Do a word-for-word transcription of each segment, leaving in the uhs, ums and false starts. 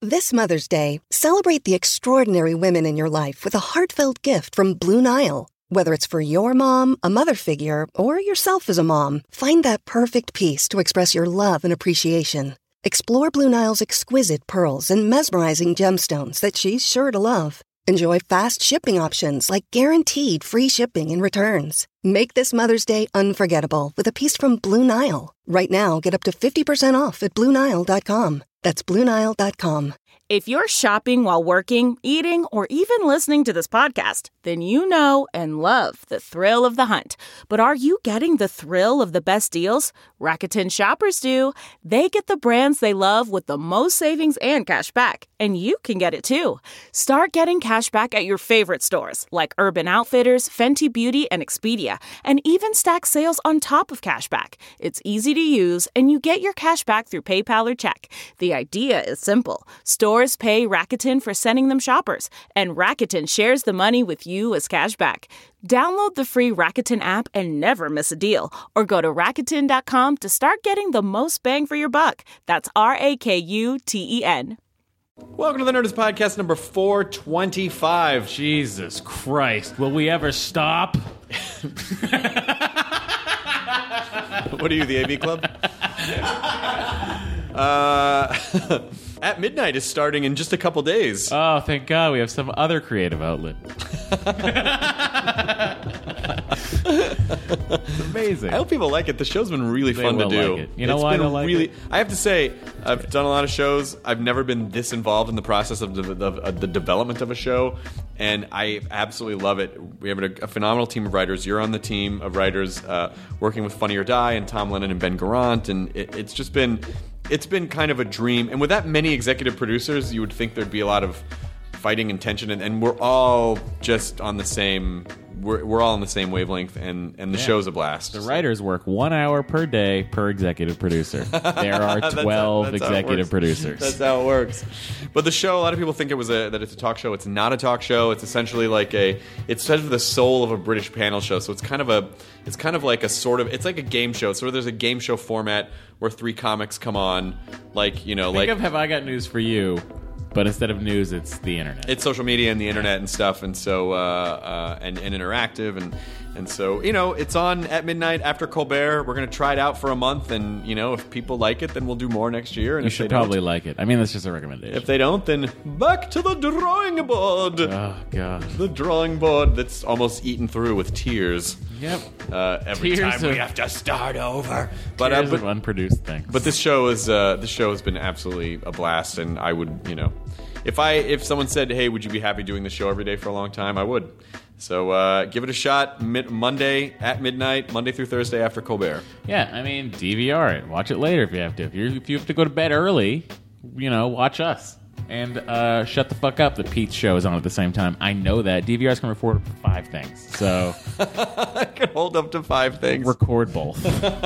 This Mother's Day, celebrate the extraordinary women in your life with a heartfelt gift from Blue Nile. Whether it's for your mom, a mother figure, or yourself as a mom, find that perfect piece to express your love and appreciation. Explore Blue Nile's exquisite pearls and mesmerizing gemstones that she's sure to love. Enjoy fast shipping options like guaranteed free shipping and returns. Make this Mother's Day unforgettable with a piece from Blue Nile. Right now, get up to fifty percent off at Blue Nile dot com. That's Blue Nile dot com. If you're shopping while working, eating, or even listening to this podcast, then you know and love the thrill of the hunt. But are you getting the thrill of the best deals? Rakuten shoppers do. They get the brands they love with the most savings and cash back. And you can get it too. Start getting cash back at your favorite stores like Urban Outfitters, Fenty Beauty, and Expedia, and even stack sales on top of cash back. It's easy to use, and you get your cash back through PayPal or check. The idea is simple. Stores pay Rakuten for sending them shoppers, and Rakuten shares the money with you as cash back. Download the free Rakuten app and never miss a deal, or go to Rakuten dot com to start getting the most bang for your buck. That's R A K U T E N. Welcome to the Nerdist Podcast number four twenty-five. Jesus Christ, will we ever stop? What are you, the A V Club? uh, At Midnight is starting in just a couple days. Oh, thank God, we have some other creative outlet. It's amazing. I hope people like it. The show's been really They fun to will do. like it. You know it's why been they'll like really, it? I have to say, I've done a lot of shows. I've never been this involved in the process of the, the, of the development of a show, and I absolutely love it. We have a, a phenomenal team of writers. You're on the team of writers uh, working with Funny or Die and Tom Lennon and Ben Garant, and it, it's just been... It's been kind of a dream. And with that many executive producers, you would think thered be a lot of fighting and tension. And, and we're all just on the same... We're, we're all on the same wavelength, and, and the Yeah. show's a blast. The writers work one hour per day per executive producer. There are That's how- twelve that's how it executive works. producers. That's how it works. But the show, a lot of people think it was a, that it's a talk show. It's not a talk show. It's essentially like a... It's sort of the soul of a British panel show. So it's kind of a... It's kind of like a sort of... It's like a game show. So there's a game show format where three comics come on, like, you know, Think like... of Have I Got News for You, but instead of news, it's the internet. It's social media and the internet and stuff, and so uh, uh, and, and interactive, and and so you know it's on at midnight after Colbert. We're gonna try it out for a month, and you know if people like it, then we'll do more next year. And you if should they don't- probably like it. I mean, that's just a recommendation. If they don't, then back to the drawing board. Oh, God. The drawing board that's almost eaten through with tears. Yep. Uh, every Tears time we of- have to start over. But Tears uh, of but, unproduced things. but this show is uh, this show has been absolutely a blast, and I would you know. If I if someone said, "Hey, would you be happy doing this show every day for a long time?" I would. So uh, give it a shot. Mid- Monday at midnight, Monday through Thursday after Colbert. Yeah, I mean, D V R it. Watch it later if you have to. If you if you have to go to bed early, you know, watch us. And uh, shut the fuck up that Pete's show is on at the same time. I know that. D V Rs can record up to five things. So I can hold up to five things. record both.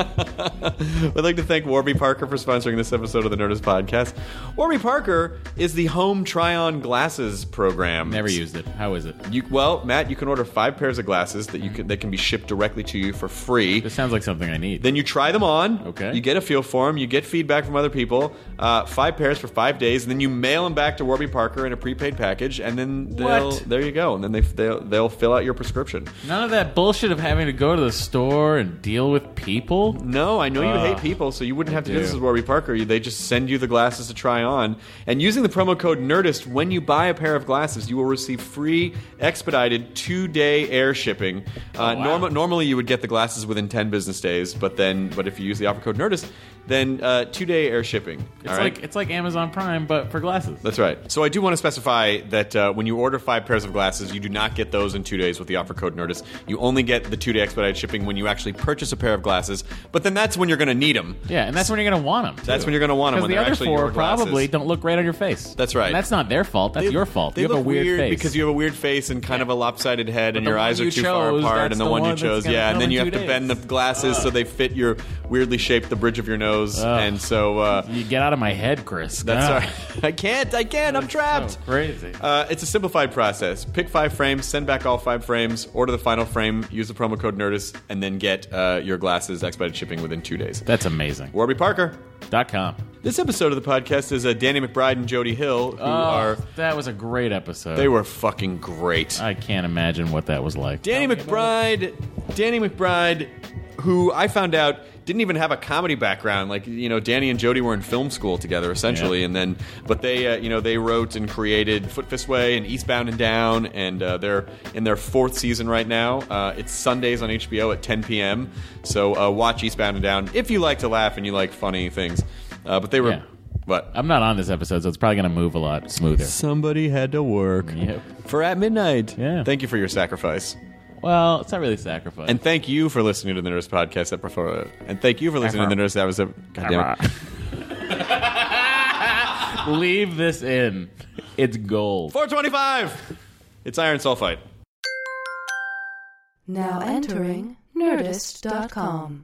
We'd like to thank Warby Parker for sponsoring this episode of the Nerdist Podcast. Warby Parker is the home try-on glasses program. Never used it. How is it? You, well, Matt, you can order five pairs of glasses that you can that can be shipped directly to you for free. This sounds like something I need. Then you try them on. Okay. You get a feel for them. You get feedback from other people. Uh, five pairs for five days, and then you mail them back to Warby Parker in a prepaid package, and then they'll What? there you go. And then they they'll, they'll fill out your prescription. None of that bullshit of having to go to the store and deal with people. No, I know you Ugh. hate people, so you wouldn't have to do do. this with Warby Parker. You- They just send you the glasses to try on. And using the promo code NERDIST, when you buy a pair of glasses, you will receive free, expedited, two-day air shipping. Uh, wow. norma- normally, you would get the glasses within ten business days, but then, but if you use the offer code NERDIST, then uh, two-day air shipping. It's all right? like it's like Amazon Prime, but for glasses. That's right. So I do want to specify that uh, when you order five pairs of glasses, you do not get those in two days with the offer code NERDIST. You only get the two-day expedited shipping when you actually purchase a pair of glasses, but then that's when you're going to need them. Yeah, and that's when you're going to want them. That's when you're going to want them, Because when the they're other actually four your glasses. probably don't look great on your face. That's right. And that's not their fault. That's They- your fault. They You have look a weird, face. because you have a weird face and kind of a lopsided head, and the your one eyes are you too far chose, apart. that's And the, the one you one that's chose, gonna yeah, and come then in you have two to bend the days. glasses so they fit your weirdly shaped the bridge of your nose, Ugh. and so uh, You get out of my head, Chris. that's Ah. all right. I can't, I can't, I'm trapped. So crazy. Uh, it's a simplified process. Pick five frames, send back all five frames, order the final frame, use the promo code NERDIST, and then get uh, your glasses expedited shipping within two days. That's amazing. Warby Parker. Dot com. This episode of the podcast is uh, Danny McBride and Jody Hill, who Oh, are... that was a great episode. They were fucking great. I can't imagine what that was like. Danny McBride, Danny McBride, who I found out didn't even have a comedy background. Like, you know, Danny and Jody were in film school together, essentially, Yeah. and then, but they, uh, you know, they wrote and created Foot Fist Way and Eastbound and Down, and uh, they're in their fourth season right now. Uh, it's Sundays on H B O at ten p.m. So uh, watch Eastbound and Down if you like to laugh and you like funny things. Uh, but they were, Yeah. what? I'm not on this episode, so it's probably going to move a lot smoother. Somebody had to work Yep. for At Midnight. Yeah. Thank you for your sacrifice. Well, it's not really sacrifice. And thank you for listening to the Nerdist Podcast. That before, and thank you for listening to the Nerdist. That was a goddamn it. Leave this in. It's gold. four twenty-five. It's Iron Sulfite. Now entering Nerdist dot com.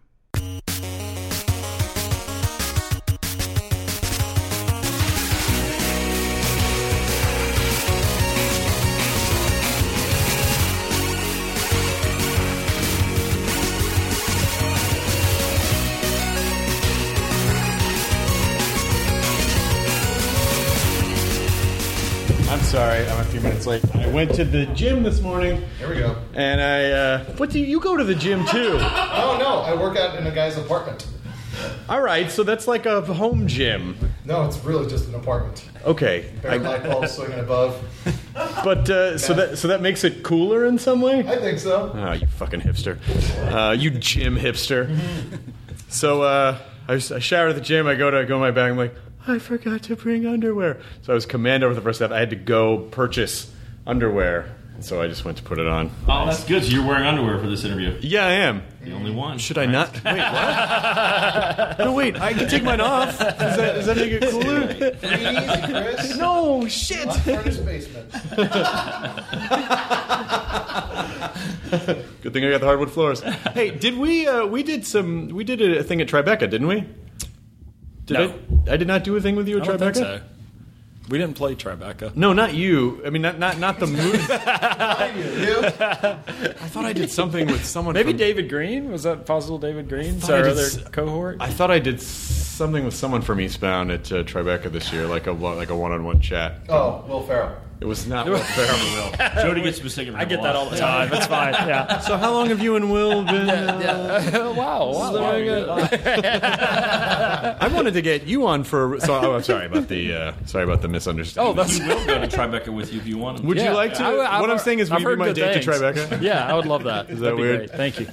I'm sorry, I'm a few minutes late. I went to the gym this morning. Here we go. And I, uh, what do you, you go to the gym too? Oh, no, I work out in a guy's apartment. All right, so that's like a home gym. No, it's really just an apartment. Okay. Bare light bulbs swinging above. But, uh, so that so that makes it cooler in some way? I think so. Oh, you fucking hipster. Uh, you gym hipster. So, uh, I, was, I showered at the gym, I go to go in my bag, I'm like, I forgot to bring underwear. So I was commando over the first half. I had to go purchase underwear. And so I just went to put it on. Oh, that's good. So you're wearing underwear for this interview. Yeah, I am. The only one. Should I not? Wait, what? No, wait. I can take mine off. Does that, does that make it cooler? Pretty easy, Chris. No, shit. Hot furnace basement. Good thing I got the hardwood floors. Hey, did we? Uh, we did some. We did a thing at Tribeca, didn't we? Did No. I? I did not do a thing with you at I don't Tribeca. think so. We didn't play Tribeca. No, not you. I mean, not not not the movie. You? I thought I did something with someone. Maybe from, David Green? Was that possible David Green? thought It's our I did other s- cohort? I thought I did something with someone from Eastbound at uh, Tribeca this year, like a like a one-on-one chat. Oh, Will Ferrell. It was not Will Ferrell. Will. Jody gets specific. I get that all the time. It's fine. Yeah. So how long have you and Will been? yeah. wow. wow. I wanted to get you on for. So oh, I'm sorry about the uh, sorry about the misunderstanding. Oh, that's. We will go to Tribeca with you if you want. Would Yeah. you like to? I- I've what I'm heard- saying is, will I've you be heard my good date things. to Tribeca? Yeah, I would love that. Is that That'd be weird? great. Thank you.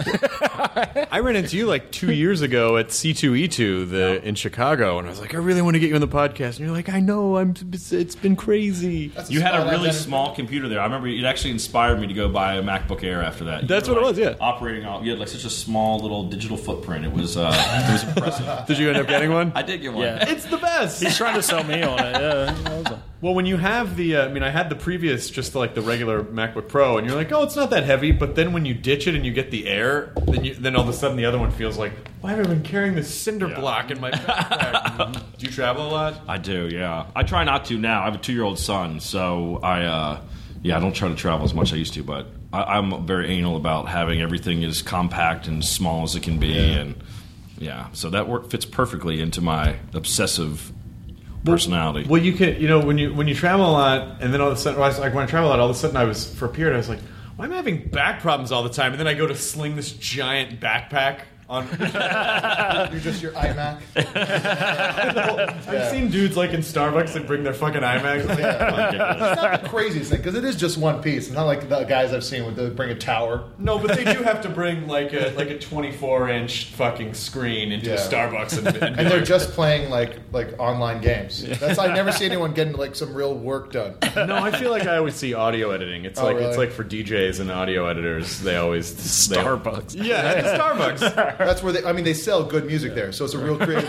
I ran into you like two years ago at C two E two the in Chicago, and I was like, I really want to get you on the podcast, and you're like, I know, I'm. It's been crazy. That's You had spot a really identity. small computer there. I remember it actually inspired me to go buy a MacBook Air after that. You That's were, what it like, was, yeah. Operating on, you had like such a small little digital footprint. It was, uh, it was impressive. Did you end up getting one? I did get one. Yeah. It's the best. He's trying to sell me on it. Yeah. That was a- Well, when you have the, uh, I mean, I had the previous, just like the regular MacBook Pro, and you're like, oh, it's not that heavy. But then when you ditch it and you get the Air, then you, then all of a sudden the other one feels like, why have I been carrying this cinder block in my backpack? Do you travel a lot? I do, yeah. I try not to now. I have a two-year-old son, so I, uh, yeah, I don't try to travel as much as I used to. But I, I'm very anal about having everything as compact and small as it can be, Yeah. and yeah, so that work fits perfectly into my obsessive personality. Well, you can, you know, when you when you travel a lot, and then all of a sudden, well, I was like when I travel a lot, all of a sudden I was for a period I was like, why am I having back problems all the time? And then I go to sling this giant backpack on. You're just your iMac. I've seen dudes like in Starbucks that bring their fucking iMacs. Like, It's not the craziest thing, because it is just one piece. It's not like the guys I've seen with the bring a tower. no, but they do have to bring like a like a twenty-four inch fucking screen into Yeah. a Starbucks, and, and, And they're just playing like like online games. That's I never see anyone getting like some real work done. No, I feel like I always see audio editing. It's Oh, like really? it's like for D Js and audio editors, they always they- Starbucks. yeah, at Starbucks. That's where they. I mean, they sell good music there, so it's a real creative.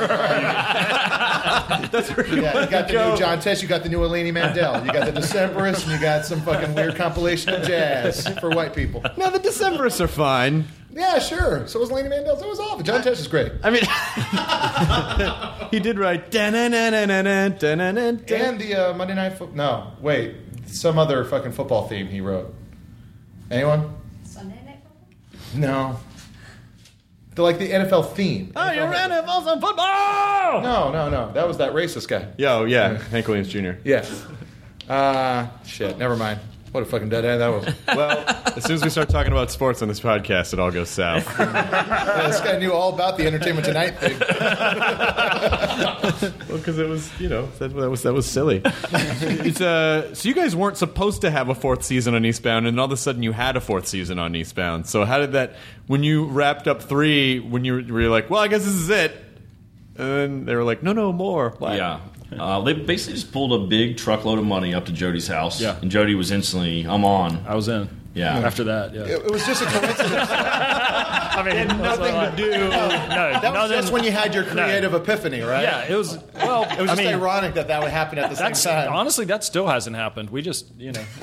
That's where you Yeah, want you got to the go. new John Tesh, you got the new Eleni Mandel, you got the Decemberists, and you got some fucking weird compilation of jazz for white people. Now the Decemberists are fine. Yeah, sure. So was Eleni Mandel. So was all. But John Tesh is great. I mean, he did write. And the uh, Monday Night Football. No, wait. Some other fucking football theme he wrote. Anyone? Sunday Night Football? No. The, like the N F L theme. Oh, you're N F L's on football! No, no, no. That was that racist guy. Yo, yeah, Hank Williams Junior Yeah. Uh, shit, never mind. What a fucking deadhead that was. Well, as soon as we start talking about sports on this podcast, it all goes south. Yeah, this guy knew all about the Entertainment Tonight thing. Well, because it was, you know, that, that was that was silly. It's uh, so you guys weren't supposed to have a fourth season on Eastbound, and all of a sudden you had a fourth season on Eastbound. So how did that? When you wrapped up three, when you were, were you like, well, I guess this is it, and then they were like, no, no, more. What? Yeah. Uh, they basically just pulled a big truckload of money up to Jody's house. Yeah. And Jody was instantly, I'm on. I was in. Yeah. After that, yeah. It, it was just a coincidence. I mean, Nothing to do. No, That was nothing- just when you had your creative epiphany, right? Yeah, it was. Well, It was I just mean, ironic that that would happen at the same that's time. honestly that still hasn't happened. We just, you know,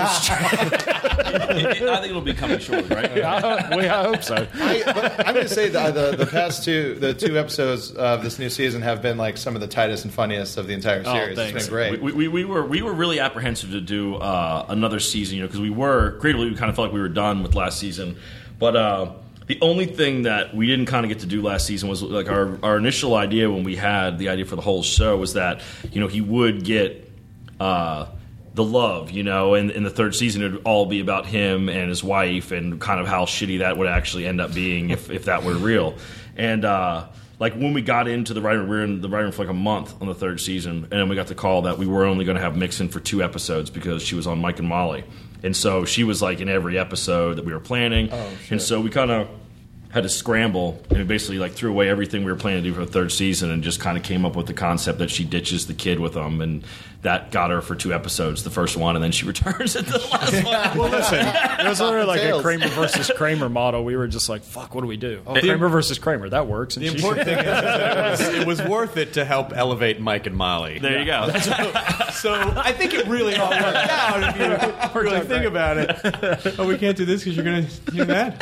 I think it'll be coming shortly, right? I, we, I hope so. I, but I'm going to say that the, the past two the two episodes of this new season have been like some of the tightest and funniest of the entire Oh, series. thanks. It's been great. We, we, we were we were really apprehensive to do uh, another season, you know, because we were creatively we kind of felt like we were done with last season, but uh, the only thing that we didn't kind of get to do last season was like our our initial idea when we had the idea for the whole show was that, you know, he would get uh, the love, you know, and in the third season it would all be about him and his wife and kind of how shitty that would actually end up being if if that were real, and. Uh, Like when we got into the writing room, we were in the writing room for like a month on the third season, and then we got the call that we were only going to have Mixon for two episodes because she was on Mike and Molly, and so she was like in every episode that we were planning, Oh, and so we kind of had to scramble and we basically like threw away everything we were planning to do for the third season and just kind of came up with the concept that she ditches the kid with them, and that got her for two episodes, the first one, and then she returns at the last one. Well, listen, it was literally like Tails. a Kramer versus Kramer model. We were just like, "Fuck, what do we do?" Oh, Kramer versus Kramer, that works. And The she- important thing is that it was, it was worth it to help elevate Mike and Molly. There you go. So I think it really all worked out if you really think about it. Oh, we can't do this because you're going to hear that?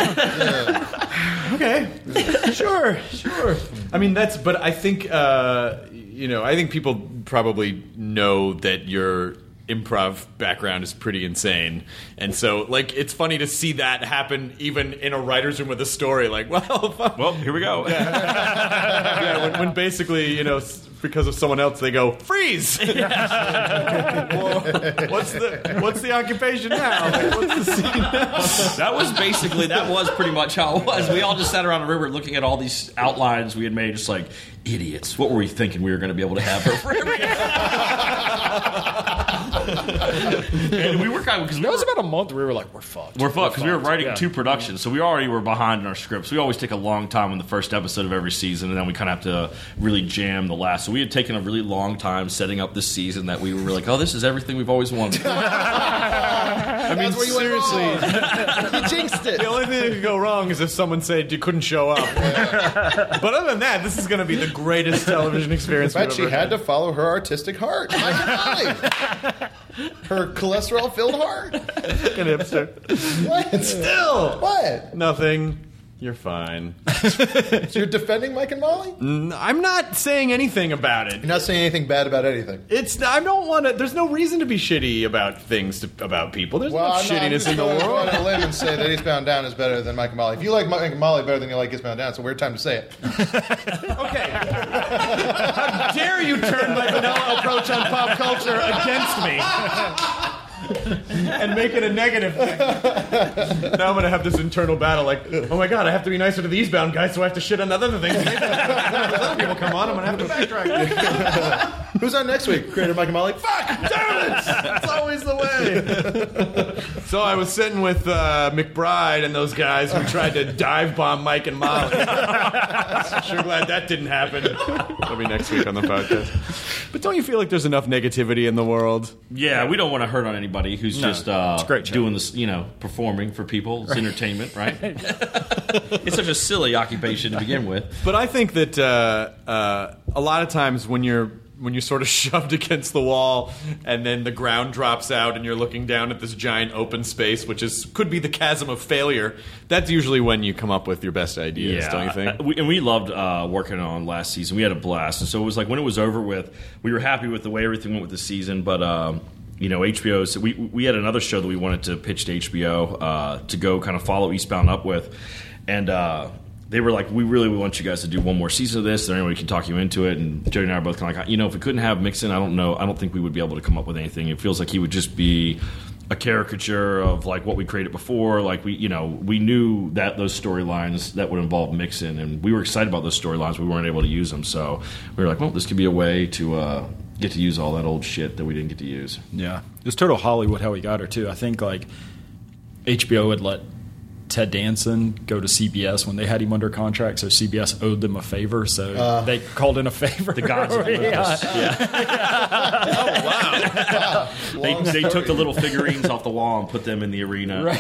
Okay. Sure, sure. I mean, that's, but I think, uh, you know, I think people probably know that your improv background is pretty insane. And so, like, it's funny to see that happen even in a writer's room with a story. Like, well, fuck. Well, here we go. Yeah, when, when basically, you know, s- because of someone else, they go freeze. Well, what's the what's the occupation now? Like, what's the scene now? That was basically, that was pretty much how it was. We all just sat around the river looking at all these outlines we had made, just like, idiots. What were we thinking we were going to be able to have her for every And we were kind of, because we That were, was about a month. We were like, "We're fucked." we're fucked, because we were writing Yeah. two productions, so we already were behind in our scripts. We always take a long time on the first episode of every season, and then we kind of have to really jam the last. So we had taken a really long time setting up this season that we were like, oh, this is everything we've always wanted. I mean, That's where you went seriously, wrong. You jinxed it. the only thing that could go wrong is if someone said you couldn't show up. But other than that, this is going to be the greatest television experience But we've she ever had to follow her artistic heart. Mike and Molly. Her cholesterol-filled heart. Fucking hipster. What? Still, What? nothing. You're fine. So you're defending Mike and Molly? N- I'm not saying anything about it. You're not saying anything bad about anything. It's. I don't want to. There's no reason to be shitty about things to, about people. There's Well, no I'm, not, I'm shittiness just in the going to go world. on a limb and say that Eastbound Down is better than Mike and Molly. If you like Mike and Molly better than you like Eastbound Down, it's a weird time to say it. Okay. How dare you turn my vanilla approach on pop culture against me? And make it a negative thing. Now I'm going to have this internal battle like, oh my god, I have to be nicer to the Eastbound guys, so I have to shit on the other things. When other people come on, I'm going to have to backtrack. Who's on next week? Creator Mike and Molly? Fuck! Damn it! That's always the way. So I was sitting with uh, McBride and those guys who tried to dive bomb Mike and Molly. Sure glad that didn't happen. That'll be next week on the podcast. But don't you feel like there's enough negativity in the world? Yeah, we don't want to hurt on anybody who's just uh, it's a great show. doing this, you know, performing for people. It's entertainment, right? It's such a silly occupation to begin with. But I think that uh, uh, a lot of times when you're when you're sort of shoved against the wall and then the ground drops out and you're looking down at this giant open space, which is could be the chasm of failure, that's usually when you come up with your best ideas, don't you think? Uh, we, and we loved uh, working on last season. We had a blast. And so it was like when it was over with, we were happy with the way everything went with the season, but... Um, you know, H B O, so we, we had another show that we wanted to pitch to H B O uh, to go kind of follow Eastbound up with. And uh, they were like, we really want you guys to do one more season of this. Is there any way we can talk you into it? And Jody and I are both kind of like, you know, if we couldn't have Mixon, I don't know. I don't think we would be able to come up with anything. It feels like he would just be a caricature of like what we created before. Like we, you know, we knew that those storylines that would involve Mixon, and we were excited about those storylines. We weren't able to use them, so we were like, well, this could be a way to uh, get to use all that old shit that we didn't get to use. Yeah, it was total Hollywood how we got her too. I think like H B O would let Ted Danson go to C B S when they had him under contract, so C B S owed them a favor, so uh, they called in a favor. The gods of Olympus. Yeah. Yeah. Oh, wow. wow. They, they took the little figurines off the wall and put them in the arena. Right.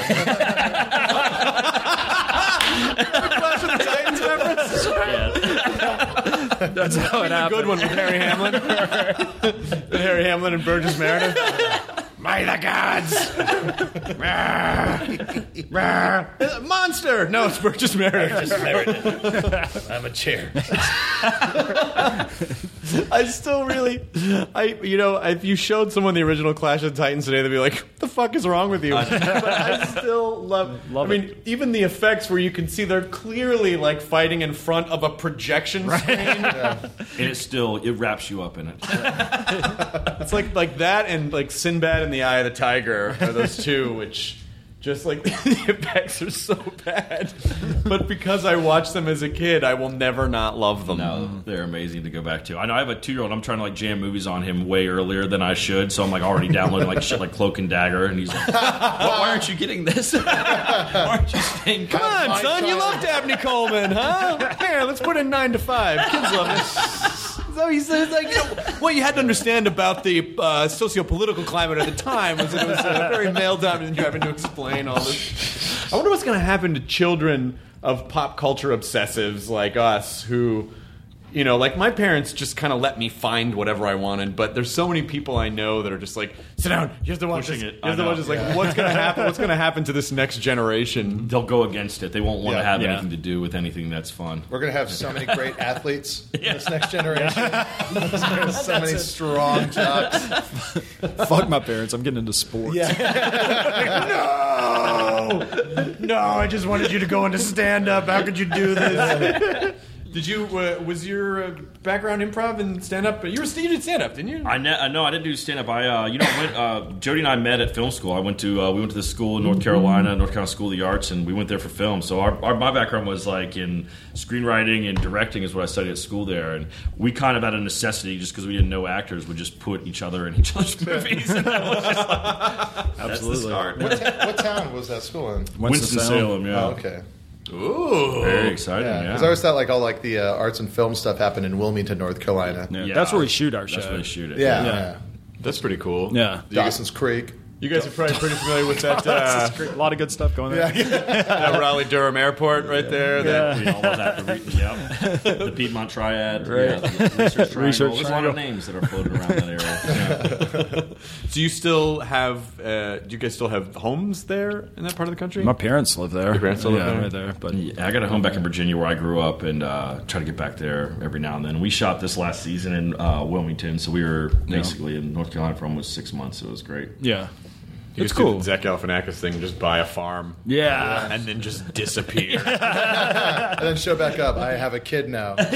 Clash of the Titans reference? Yeah. That's how it happened. A good one with Harry Hamlin. With Harry Hamlin and Burgess Meredith. By the gods! Monster! No, it's Burgess Meredith. Burgess Meredith. I'm a chair. I still really, I you know, if you showed someone the original Clash of the Titans today, they'd be like, "What the fuck is wrong with you?" But I still love. love I mean, it. even the effects where you can see they're clearly like fighting in front of a projection right. screen, yeah. And it still it wraps you up in it. It's like like that and like Sinbad and the Eye of the Tiger are those two, which just like the effects are so bad. But because I watched them as a kid, I will never not love them. No, they're amazing to go back to. I know I have a two-year-old. I'm trying to like jam movies on him way earlier than I should, so I'm like already downloading like shit like Cloak and Dagger, and he's like, well, "Why aren't you getting this? Why aren't you staying?" Come on, son, you love Dabney Coleman, huh? Here, let's put in nine to five. Kids love it. So he says, like, you know, what you had to understand about the uh, socio-political climate at the time was that it was uh, very male-dominated, and you're having to explain all this. I wonder what's going to happen to children of pop culture obsessives like us who, you know, like my parents just kind of let me find whatever I wanted, but there's so many people I know that are just like, sit down, you have to watch Pushing this. it. You have to I watch know. this. Like, Yeah. what's going to happen? What's going to happen to this next generation? They'll go against it. They won't want Yeah. to have Yeah. anything to do with anything that's fun. We're going to have so many great athletes in this next generation. There's gonna be so many strong jocks. Fuck my parents. I'm getting into sports. No! No, I just wanted you to go into stand-up. How could you do this? Did you, uh, was your uh, background improv and stand-up? You were you did stand-up, didn't you? I ne- uh, no, I didn't do stand up. I uh, you know I went. Uh, Jody and I met at film school. I went to uh, we went to this school in North Carolina, North Carolina School of the Arts, and we went there for film. So our, our my background was like in screenwriting and directing is what I studied at school there, and we kind of had a necessity just because we didn't know actors would just put each other in each other's movies. And that was just like, Absolutely. That's the What, start. ta- what town was that school in? Winston-Salem, yeah. Oh, okay. Ooh. Very exciting, Yeah, yeah. because I always thought like all like the uh, arts and film stuff happened in Wilmington, North Carolina. Yeah. Yeah. That's where we shoot our show. That's where they shoot it. Yeah, Yeah. yeah. That's pretty cool. Yeah. Do you guys, Dawson's Creek. you guys are probably pretty familiar with that, uh, A lot of good stuff going there. that Raleigh-Durham Airport right there. That, We all love that. The, re- yep. the Piedmont Triad. Right. Yeah, the Research Triangle. Research There's a lot Triangle. of names that are floating around that area. Yeah. Do you still have, uh, do you guys still have homes there in that part of the country? My parents live there. Your parents still live yeah, there? right there. But Yeah, I got a home back in Virginia where I grew up and uh, try to get back there every now and then. We shot this last season in uh, Wilmington, so we were basically in North Carolina for almost six months. So it was great. yeah, You it's just do cool. the Zach Galifianakis thing, just buy a farm. Yeah. And then just disappear. And then show back up. I have a kid now. What?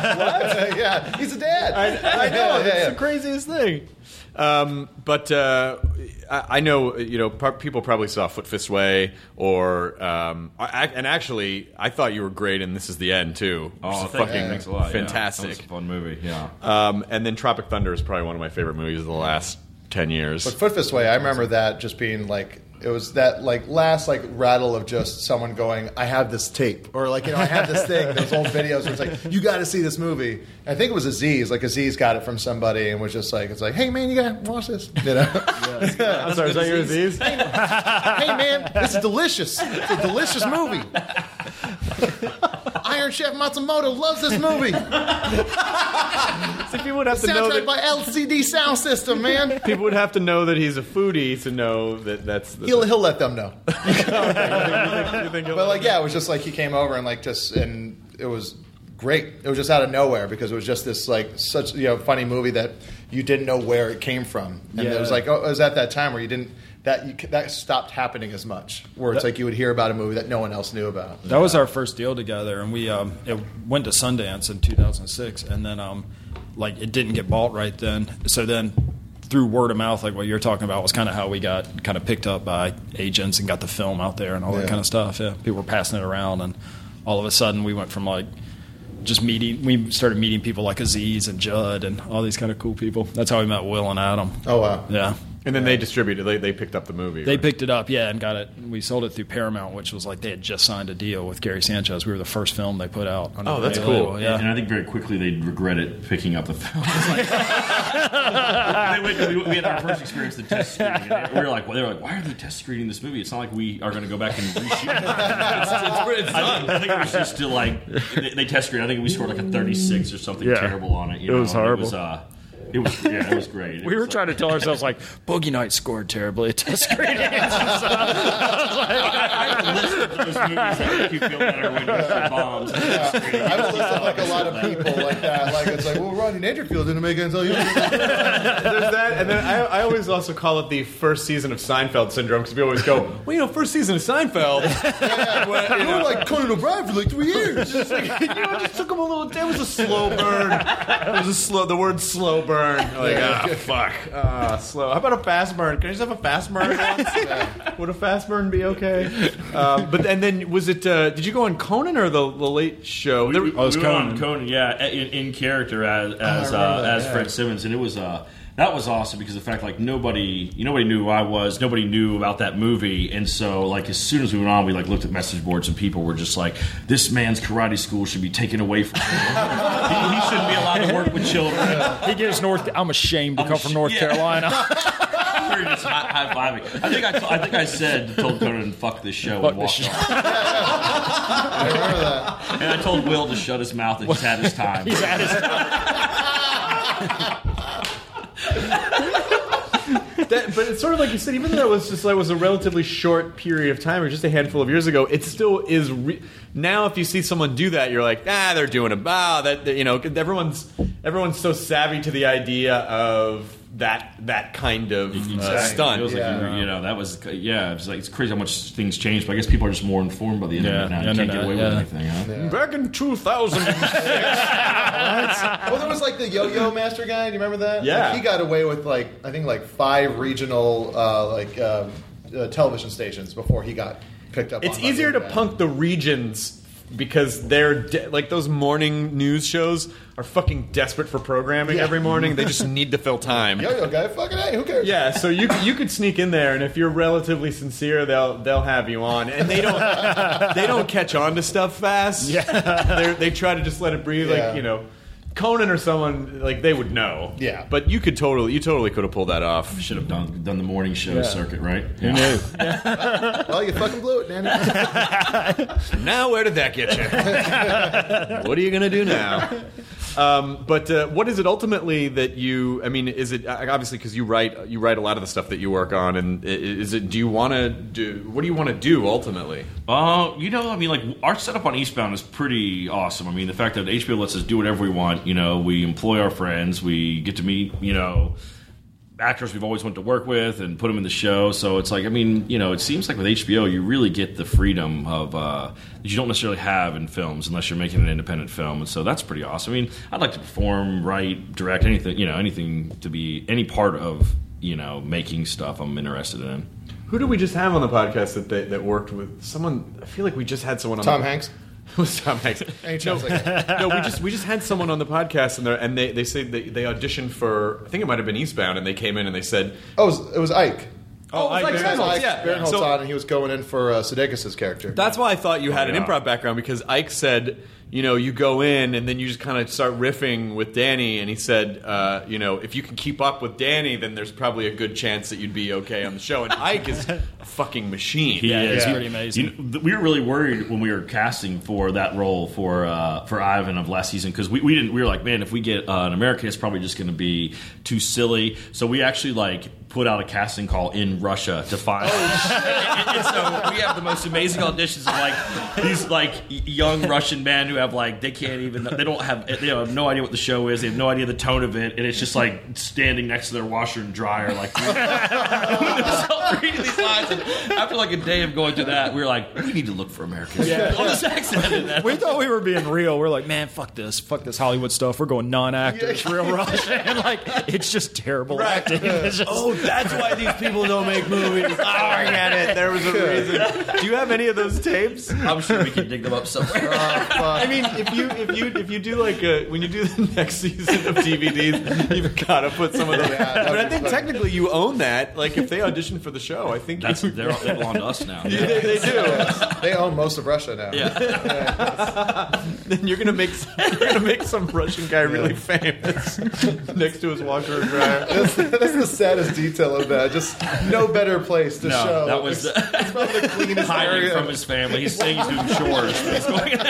Yeah, he's a dad. I, I know. Yeah, yeah, It's yeah. the craziest thing. Um, but uh, I, I know, you know, par- people probably saw Foot Fist Way, or um, I, and actually, I thought you were great in This Is the End too. Which Oh, is thank fucking you. Thanks a lot. Yeah, fantastic. that was a fun movie. Yeah. Um, and then Tropic Thunder is probably one of my favorite movies of the last ten years. But Foot Fist Way, I remember that just being like, it was that like last like rattle of just someone going, I have this tape, or like, you know, I have this thing, those old videos where it's like, you got to see this movie. I think it was Aziz, like Aziz got it from somebody and was just like, it's like, hey man, you got to watch this, you know? I'm sorry, is that your Aziz? Hey man, this is delicious. It's a delicious movie. Iron Chef Matsumoto loves this movie. See, people would have to know Soundtrack that, by L C D Sound System, man. people would have to know that he's a foodie to know that that's the He'll he'll let them know. you think, you think he'll- But like, yeah, it was just like he came over and like just and it was great. It was just out of nowhere because it was just this like such you know funny movie that you didn't know where it came from, and Yeah. it was like oh, it was at that time where you didn't that you, that stopped happening as much. Where it's That- like you would hear about a movie that no one else knew about. That was our first deal together, and we um, it went to Sundance in two thousand six, and then um, like it didn't get bought right then. So then, through word of mouth, like what you're talking about, was kind of how we got kind of picked up by agents and got the film out there and all Yeah. that kind of stuff. Yeah, people were passing it around, and all of a sudden we went from like just meeting. We started meeting people like Aziz and Judd and all these kind of cool people. That's how we met Will and Adam. Oh wow! Yeah. And then they distributed. They, they picked up the movie. They right? picked it up, yeah, and got it. We sold it through Paramount, which was like they had just signed a deal with Gary Sanchez. We were the first film they put out. Under Oh, the that's label. cool. Yeah. And I think very quickly they'd regret it picking up the film. It's like- they went, we, we had our first experience, the test screening. And we were like, well, they were like, why are they test screening this movie? It's not like we are going to go back and reshoot it. It's, it's, it's done. I think it was just still like they, they test screened. I think we scored like a thirty-six or something Yeah. terrible on it. You It know? was And horrible. It was, uh, it was yeah, it was great. It We was were like- trying to tell ourselves, like, Boogie Nights scored terribly at test screenings. I have a list of those movies that make you feel better when you shoot bombs. I have a list of like a lot of people like that. Like it's like, well, Rodney Dangerfield didn't make it until you. There's that, and then I, I always also call it the first season of Seinfeld syndrome because we always go, well, you know, first season of Seinfeld. Yeah, you were like Conan O'Brien for like three years. you know, it just took him a little. It was a slow burn. It was a slow. The word slow burn. Like, ah, fuck. Ah, slow. How about a fast burn? Can I just have a fast burn once? Would a fast burn be okay? Um, but and then was it? Uh, did you go on Conan or the, the Late Show? We, There- we, Oh, it's we were on Conan. Conan, yeah, in, in character as as, remember uh, that, as yeah. Fred Simmons, and it was uh, that was awesome because of the fact like nobody, you nobody knew who I was, nobody knew about that movie, and so like as soon as we went on, we like looked at message boards and people were just like, "This man's karate school should be taken away from him. he, he shouldn't be allowed to work with children." He gives North. I'm ashamed to come from North yeah. Carolina. We were just high, high fiving. I think I, to, I think I said told Conan fuck this show Fuck and this walked show. off. I remember that. And I told Will to shut his mouth and he's had his time. He's at his That, but it's sort of like you said, even though it was just like it was a relatively short period of time, or just a handful of years ago, it still is. Re- now, if you see someone do that, you're like, ah, they're doing a bow. That, that you know, everyone's everyone's so savvy to the idea of that that kind of uh, stunt. It was like, Yeah. you, you know, that was, yeah, it's like, it's crazy how much things changed, but I guess people are just more informed by the internet Yeah, now. You can't get internet, away yeah. with anything, huh? Back in two thousand six, Well, there was like the Yo-Yo Master guy. Do you remember that? Yeah. Like, he got away with like I think like five regional uh, like um, uh, television stations before he got picked up. it's on by the easier to internet. punk the regions because they're de- like those morning news shows are fucking desperate for programming Yeah. every morning. They just need to fill time. Yo-Yo guy, fucking hey, who cares? Yeah, so you you could sneak in there, and if you're relatively sincere, they'll they'll have you on, and they don't they don't catch on to stuff fast. Yeah, They're, they try to just let it breathe, Yeah. like you know, Conan or someone like they would know. Yeah. but you could totally you totally could have pulled that off. Should have done done the morning show Yeah. circuit, right? Who knew? Well, you fucking blew it, Danny. Now where did that get you? What are you gonna do now? Um, but uh, what is it ultimately that you? I mean, is it uh, obviously because you write you write a lot of the stuff that you work on, and i- is it? Do you want to do? What do you want to do ultimately? Uh, you know, I mean, like our setup on Eastbound is pretty awesome. I mean, the fact that H B O lets us do whatever we want. You know, we employ our friends, we get to meet, you know, actors we've always wanted to work with and put them in the show. So it's like, I mean, you know, it seems like with H B O, you really get the freedom of uh, that you don't necessarily have in films unless you're making an independent film. And so that's pretty awesome. I mean, I'd like to perform, write, direct, anything, you know, anything to be any part of, you know, making stuff I'm interested in. Who did we just have on the podcast that they, that worked with someone? I feel like we just had someone on Tom the, Hanks. It was Tom Hanks. Any No, chance like that? no, we just we just had someone on the podcast and they and they they say they, they auditioned for I think it might have been Eastbound and they came in and they said Oh, it was, it was Ike. Oh, Ike Ike Barinholtz, Barinholtz, yeah. Barinholtz So- on, and he was going in for uh, Sudeikis' character. that's why I thought you had Oh, an yeah. improv background because Ike said, you know, you go in and then you just kind of start riffing with Danny, and he said, uh, you know, if you can keep up with Danny, then there's probably a good chance that you'd be okay on the show. And Ike is a fucking machine. Yeah, it's Yeah. pretty amazing. You know, th- we were really worried when we were casting for that role for uh, for Ivan of last season because we, we didn't we were like, man, if we get uh, an American, it's probably just going to be too silly. So we actually like put out a casting call in Russia to find. Oh, and, and, and so we have the most amazing auditions of like these like young Russian men who have like they can't even they don't have they have no idea what the show is. They have no idea the tone of it, and it's just like standing next to their washer and dryer, like reading these lines. And after like a day of going through that, we were like, we need to look for Americans. Yeah. On this accent. In that. We thought we were being real. We're like, man, fuck this, fuck this Hollywood stuff. We're going non-actors, real Russian. And like, it's just terrible right. acting. It's just, oh, that's why these people don't make movies. Oh, I get it. There was a reason. Do you have any of those tapes? I'm sure we can dig them up somewhere. Oh, I mean, if you if you if you do like a when you do the next season of D V Ds, you've got to put some of those. Yeah, but I think fun. technically you own that. Like if they audition for the show, I think that's they're, they belong to us now. Yeah, they, they do. Yes. They own most of Russia now. Yeah. yeah. Then you're gonna make some, you're gonna make some Russian guy really famous next to his washer and dryer. That's, that's the saddest detail of that. Just no better place to no, show. That was it's, it's probably the cleanest hiding area. from his family. He's saying he's doing chores. He's going in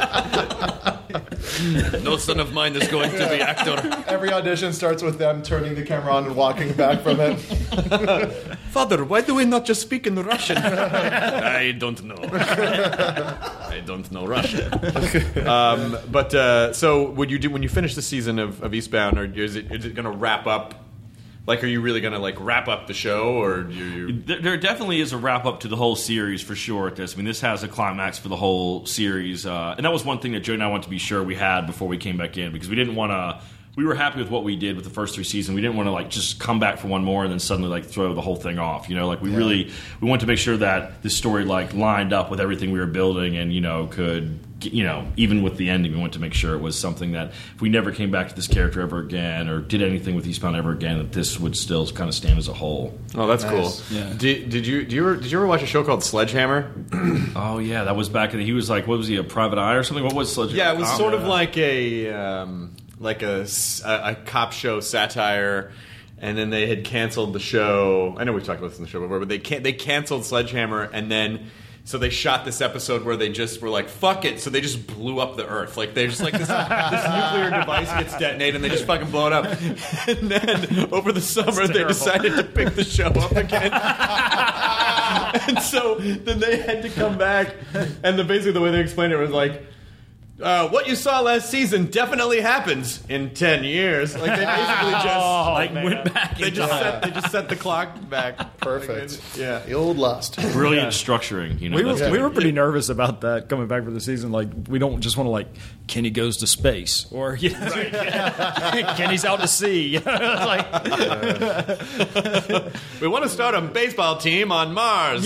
there. No son of mine is going to be actor. Every audition starts with them turning the camera on and walking back from it. Father, why do we not just speak in Russian? I don't know. I don't know Russian. Um, but uh, so, would you do when you finish the season of, of Eastbound, or is it is it going to wrap up? Like, are you really going to like wrap up the show, or do you? There, there definitely is a wrap up to the whole series for sure. At this, I mean, this has a climax for the whole series, uh, and that was one thing that Joe and I wanted to be sure we had before we came back in, because we didn't want to. We were happy with what we did with the first three seasons. We didn't want to like just come back for one more and then suddenly like throw the whole thing off. You know, like we yeah. really we wanted to make sure that this story like lined up with everything we were building, and you know could. You know, even with the ending, we wanted to make sure it was something that if we never came back to this character ever again or did anything with Eastbound ever again, that this would still kind of stand as a whole. Oh, that's nice. cool. Yeah. Did, did you did you ever did you ever watch a show called Sledgehammer? Oh yeah, that was back in. He was like, what was he, a private eye or something? What was Sledgehammer? Yeah, it was oh, sort yeah. of like a um, like a, a, a cop show satire. And then they had canceled the show. I know we've talked about this in the show before, but they can- they canceled Sledgehammer, and then. So they shot this episode where they just were like, fuck it. So they just blew up the Earth. Like, they're just like, this, this nuclear device gets detonated and they just fucking blow it up. And then over the summer, they decided to pick the show up again. And so then they had to come back. And the, basically the way they explained it was like, Uh, what you saw last season definitely happens in ten years. Like they basically just oh, like man. went back. they just set, they just set the clock back. Perfect. Like, yeah, The old lust. Brilliant structuring. You know, We were, that's we were pretty nervous about that coming back for the season. Like, we don't just want to, like, Kenny goes to space or, you know, Kenny's out to sea. It's like, we want to start a baseball team on Mars.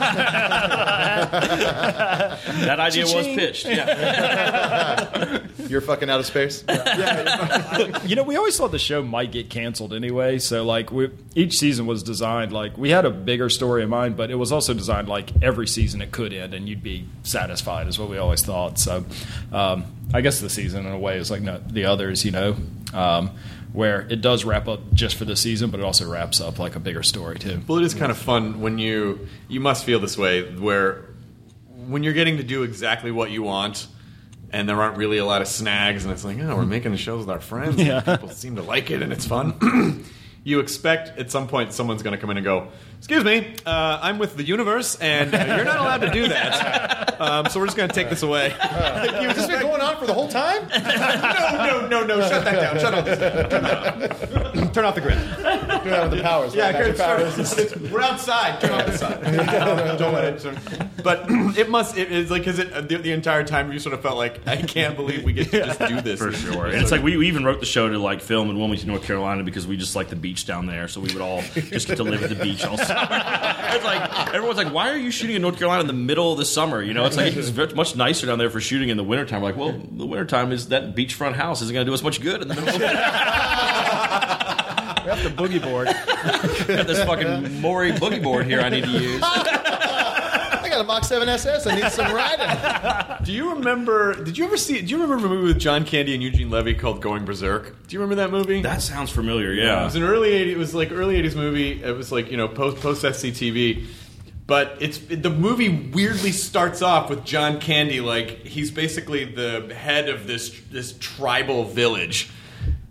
that idea was pitched. Yeah. You're fucking out of space? you know, we always thought the show might get canceled anyway. So, like, we, each season was designed, like, we had a bigger story in mind, but it was also designed, like, every season it could end and you'd be satisfied, is what we always thought. So, um, I guess the season, in a way, is like no, the others, you know, um, where it does wrap up just for the season, but it also wraps up, like, a bigger story, too. Well, it is kind of fun when you you must feel this way, where when you're getting to do exactly what you want. And there aren't really a lot of snags, and it's like, oh, we're making the shows with our friends. Yeah. And people seem to like it, and it's fun. You expect at some point someone's going to come in and go, excuse me, uh, I'm with the universe, and uh, you're not allowed to do that. Um, so we're just going to take this away. Like, you've just been going on for the whole time? no, no, no, no. Shut that down. Shut off. Turn, off. Turn off the grid. Turn out with the powers. Yeah, right? good, powers. We're outside. Turn off the sun. Don't, don't let it. But it must. It is like because it the, the entire time you sort of felt like I can't believe we get to just do this For sure. And it's like we, we even wrote the show to like film in Wilmington, North Carolina, because we just like the beach down there, so we would all just get to live at the beach all summer. It's like everyone's like, why are you shooting in North Carolina in the middle of the summer? You know, it's like it's very, much nicer down there for shooting in the wintertime. We're like, well, the wintertime is that beachfront house isn't going to do us much good in the middle of the winter. We have the boogie board. Got this fucking Maury boogie board here I need to use. I got a Mach seven S S. I need some riding. Do you remember? Did you ever see? Do you remember a movie with John Candy and Eugene Levy called Going Berserk? Do you remember that movie? That sounds familiar. Yeah, it was an early eighties. It was like early eighties movie. It was like you know post post S C T V. But it's it, the movie weirdly starts off with John Candy like he's basically the head of this this tribal village.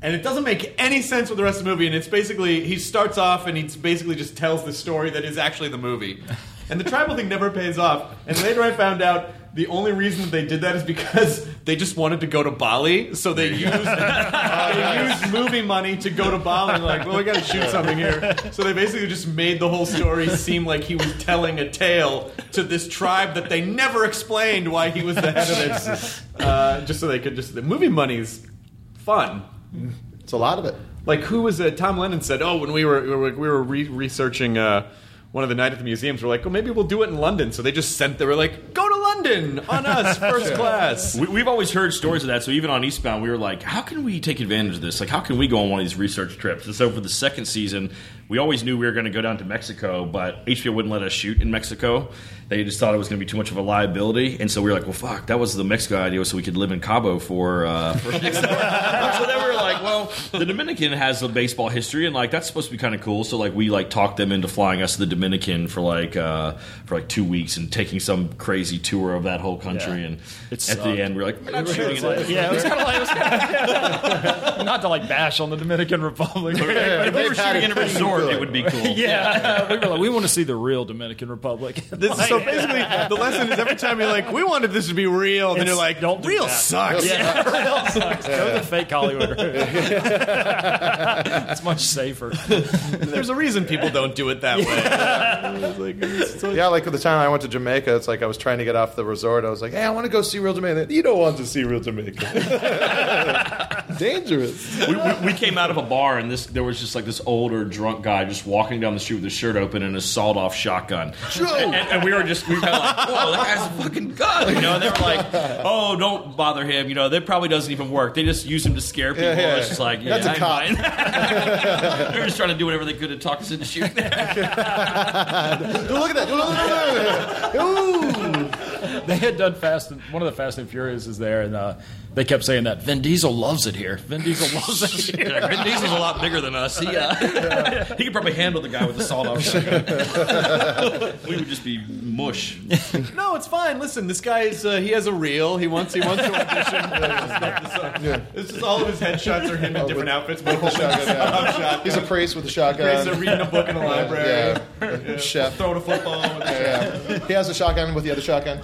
And it doesn't make any sense with the rest of the movie. And it's basically, he starts off and he basically just tells the story that is actually the movie. And the tribal thing never pays off. And later I found out the only reason that they did that is because they just wanted to go to Bali. So they used they used movie money to go to Bali. Like, well, we got to shoot something here. So they basically just made the whole story seem like he was telling a tale to this tribe that they never explained why he was the head of it. Uh, just so they could just... The movie money's fun. It's a lot of it. Like, who was it? Tom Lennon said, oh, when we were we were, we were re- researching uh, one of the Night at the Museums, we're like, oh, maybe we'll do it in London. So they just sent, they were like, go to London on us, first class. We, we've always heard stories of that. So even on Eastbound, we were like, how can we take advantage of this? Like, how can we go on one of these research trips? And so for the second season, we always knew we were going to go down to Mexico, but H B O wouldn't let us shoot in Mexico. They just thought it was going to be too much of a liability. And so we were like, well, fuck, that was the Mexico idea, so we could live in Cabo for... Uh, for so then we were like, well, the Dominican has a baseball history, and like that's supposed to be kind of cool. So like we like talked them into flying us to the Dominican for like uh, for like two weeks and taking some crazy tour of that whole country. Yeah. And it at the end, we were like, we're not shooting it. Like, yeah, it was kind of like, it was kinda, yeah. Not to like bash on the Dominican Republic. But yeah, if we were shooting in a resort, it would be cool. Yeah, we were like, we want to see the real Dominican Republic. This, so basically, the lesson is every time you're like, we wanted this to be real, and then you're like, don't do real that. sucks. Yeah, real sucks. Go to the fake Hollywood. It's much safer. There's a reason people don't do it that way. It's like, it's so- Yeah, like the time I went to Jamaica, it's like I was trying to get off the resort. I was like, hey, I want to go see real Jamaica. You don't want to see real Jamaica. Dangerous. We, we, we came out of a bar, and this there was just like this older drunk guy just walking down the street with his shirt open and a sawed-off shotgun. And, and, and we were just, we were kind of like, whoa, that guy's a fucking gun. You know, and they were like, oh, don't bother him. You know, that probably doesn't even work. They just use him to scare people. Yeah, yeah. It's just like, yeah, That's a I'm cop. fine. They're just trying to do whatever they could to talk us into shooting. Look at that. Look at that. Ooh. They had done Fast and one of the Fast and Furious is there, and uh, they kept saying that Vin Diesel loves it here. Vin Diesel loves it here. Yeah, Vin Diesel's a lot bigger than us. He, uh, he could probably handle the guy with the sawed-off shotgun. We would just be mush. No, it's fine. Listen, this guy is, uh, he has a reel. He wants, he wants to audition. Yeah. It's just all of his headshots are him in different outfits. With a shotgun, yeah. shotgun. He's a priest with a shotgun. Priest are reading a book in a library. Yeah. Yeah. Chef. Throwing a football. With a Yeah, yeah. He has a shotgun with the other shotgun.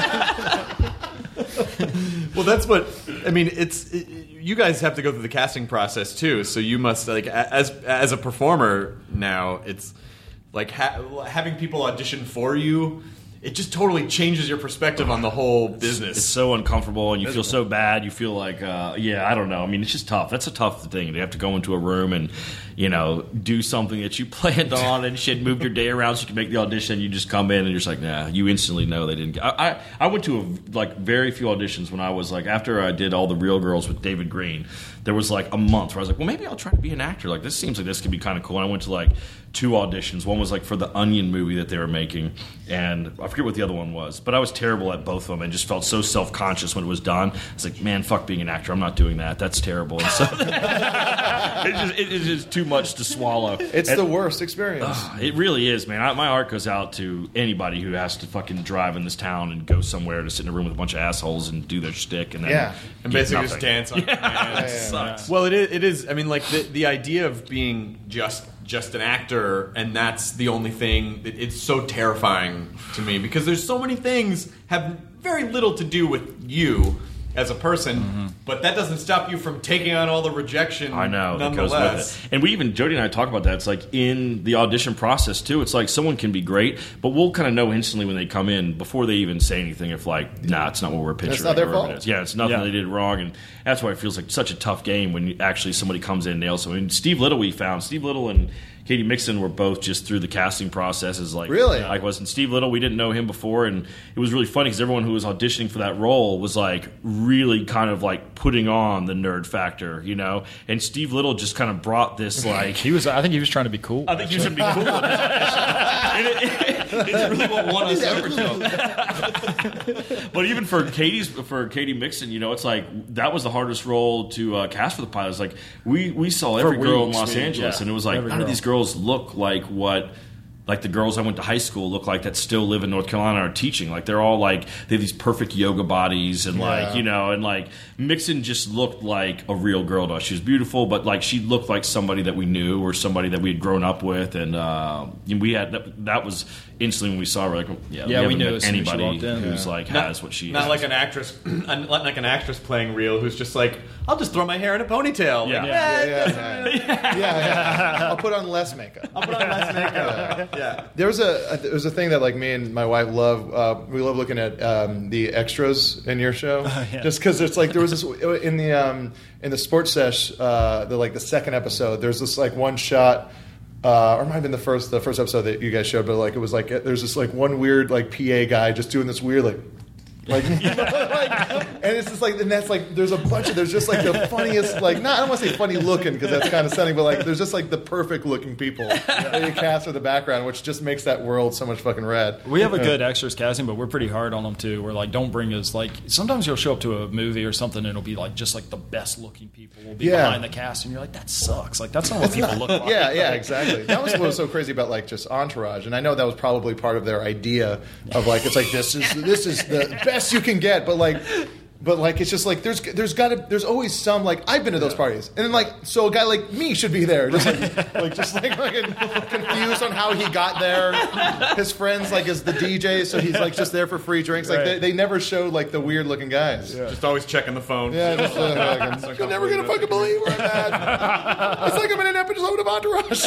Well, that's what I mean. It's it, you guys have to go through the casting process too, so you must like as as a performer now. It's like ha- having people audition for you. It just totally changes your perspective on the whole business. It's so uncomfortable, and you feel so bad. You feel like, uh, yeah, I don't know. I mean, it's just tough. That's a tough thing. You have to go into a room and, you know, do something that you planned on and shit, moved your day around so you can make the audition. You just come in and you're just like, nah, you instantly know they didn't get. I, I, I went to, a, like, very few auditions when I was, like, after I did all the Real Girls with David Green, there was, like, a month where I was like, well, maybe I'll try to be an actor. Like, this seems like this could be kind of cool. And I went to, like, two auditions. One was, like, for the Onion movie that they were making, and I forget what the other one was, but I was terrible at both of them and just felt so self-conscious when it was done. I was like, man, fuck being an actor. I'm not doing that. That's terrible. And so it just, it is just too much to swallow. It's and, the worst experience. Uh, it really is, man. I, my heart goes out to anybody who has to fucking drive in this town and go somewhere to sit in a room with a bunch of assholes and do their shtick and then Yeah. and get basically nothing. just dance on it. Yeah, Yeah, it sucks. Well, it is, it is. I mean, like the the idea of being just just an actor and that's the only thing. It, it's so terrifying to me because there's so many things have very little to do with you as a person, mm-hmm. but that doesn't stop you from taking on all the rejection. I know that goes nonetheless. with it. And we even Jody and I talk about that. It's like in the audition process too. It's like someone can be great, but we'll kind of know instantly when they come in before they even say anything. If like, nah, it's not what we're pitching. It's not their or whatever fault. it is. Yeah, it's nothing Yeah. they did wrong, and that's why it feels like such a tough game when you, actually somebody comes in and nails them. I mean, Steve Little, we found Steve Little and Katie Mixon were both just through the casting process as like Really? I was. And Steve Little, we didn't know him before, and it was really funny because everyone who was auditioning for that role was like really kind of like putting on the nerd factor, you know. And Steve Little just kind of brought this like He was. I think he was trying to be cool. I think he was going to be cool. In his audition. it, it, it's really what won us over to him. But even for Katie's, for Katie Mixon, you know, it's like that was the hardest role to uh, cast for the pilot. It's like we we saw every For girl in weeks, Los we- Angeles, yeah, and it was like every none of girl. these girls look like what like the girls I went to high school look like that still live in North Carolina are teaching. Like they're all like they have these perfect yoga bodies and like Yeah. you know and like Mixon just looked like a real girl to us. She was beautiful, but like she looked like somebody that we knew or somebody that we had grown up with, and uh, we had that, that was instantly when we saw her. Like yeah, Yeah, we, we haven't knew met as soon as she anybody walked in. who's Yeah. like Not- has what she Not is. like an actress, un- like an actress playing real who's just like, I'll just throw my hair in a ponytail. Yeah. Like, Yeah, yeah, yeah. yeah, yeah. I'll put on less makeup. I'll put on less makeup. Yeah. There was a there was a thing that like me and my wife love. Uh, we love looking at um, the extras in your show, yeah. just because it's like there was this in the um, in the sports sesh, uh, the like the second episode. There's this like one shot. Uh, or it might have been the first the first episode that you guys showed, but like it was like there's this like one weird like P A guy just doing this weird like. Like, you know, like, and it's just like, and that's like, there's a bunch of, there's just like the funniest, like, not, I don't want to say funny looking because that's kind of stunning, but like, there's just like the perfect looking people that you cast for the background, which just makes that world so much fucking rad. We have a good extras casting, but we're pretty hard on them too. We're like, don't bring us like. Sometimes you'll show up to a movie or something, and it'll be like just like the best looking people will be Yeah. behind the cast, and you're like, that sucks. Like that's not what people look like. Yeah, yeah, exactly. That was what was so crazy about like just Entourage, and I know that was probably part of their idea of like it's like this is this is the best you can get, but like. But like it's just like there's there's got to there's always some like I've been to those parties and then like so a guy like me should be there just like, like just like fucking confused on how he got there. His friends like is the D J, so he's like just there for free drinks. Like they, they never showed like the weird looking guys. Yeah, Just always checking the phone. yeah just, uh, like, you're never gonna fucking believe where I'm at. It's like I'm in an episode of Entourage.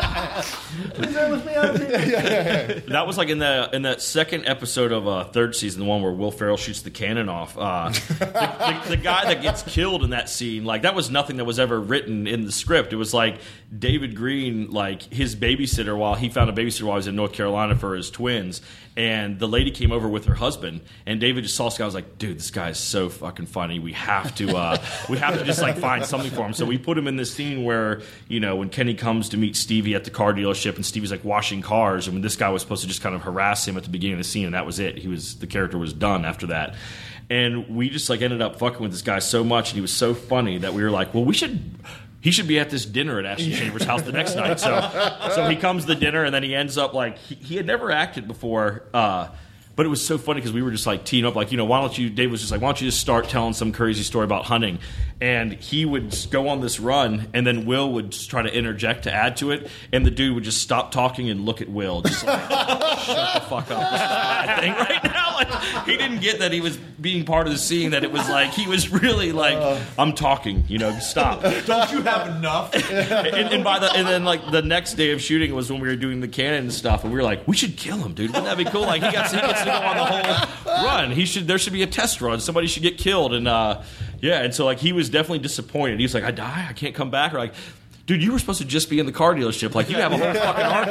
That was like in the in that second episode of uh, third season, the one where Will Ferrell shoots the cannon off. Uh, the, the, the guy that gets killed in that scene, like that was nothing that was ever written in the script. It was like David Green, like his babysitter, while he found a babysitter while he was in North Carolina for his twins, and the lady came over with her husband, and David just saw this guy. I was like, dude, this guy is so fucking funny. We have to, uh, we have to just like find something for him. So we put him in this scene where you know when Kenny comes to meet Stevie at the car dealership, and Stevie's like washing cars, and when this guy was supposed to just kind of harass him at the beginning of the scene, and that was it. He was the character was done after that. And we just like ended up fucking with this guy so much, and he was so funny that we were like, well, we should. He should be at this dinner at Ashton Chambers' house the next night. So, so he comes to the dinner, and then he ends up like he, he had never acted before. Uh, But it was so funny because we were just like teeing up, like, you know, why don't you, Dave was just like, why don't you just start telling some crazy story about hunting? And he would just go on this run, and then Will would just try to interject to add to it, and the dude would just stop talking and look at Will, just like, shut the fuck up. This is my thing right now. Like, he didn't get that he was being part of the scene, that it was like, he was really like, I'm talking, you know, stop. Don't you have enough? and, and by the and then like the next day of shooting was when we were doing the cannon and stuff, and we were like, we should kill him, dude. Wouldn't that be cool? Like he got he gets to go on the whole run. He should there should be a test run. Somebody should get killed, and uh, yeah, and so like he was definitely disappointed. He's like, I die, I can't come back. Or like, dude, you were supposed to just be in the car dealership. Like you have a whole fucking arc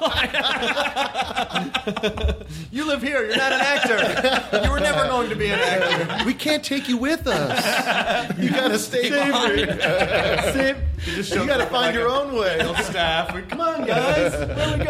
now. You live here. You're not an actor. You were never going to be an actor. We can't take you with us. You gotta stay behind. Save. You just You showed gotta up find like your a own way. little staff. We- Come on, guys. Where are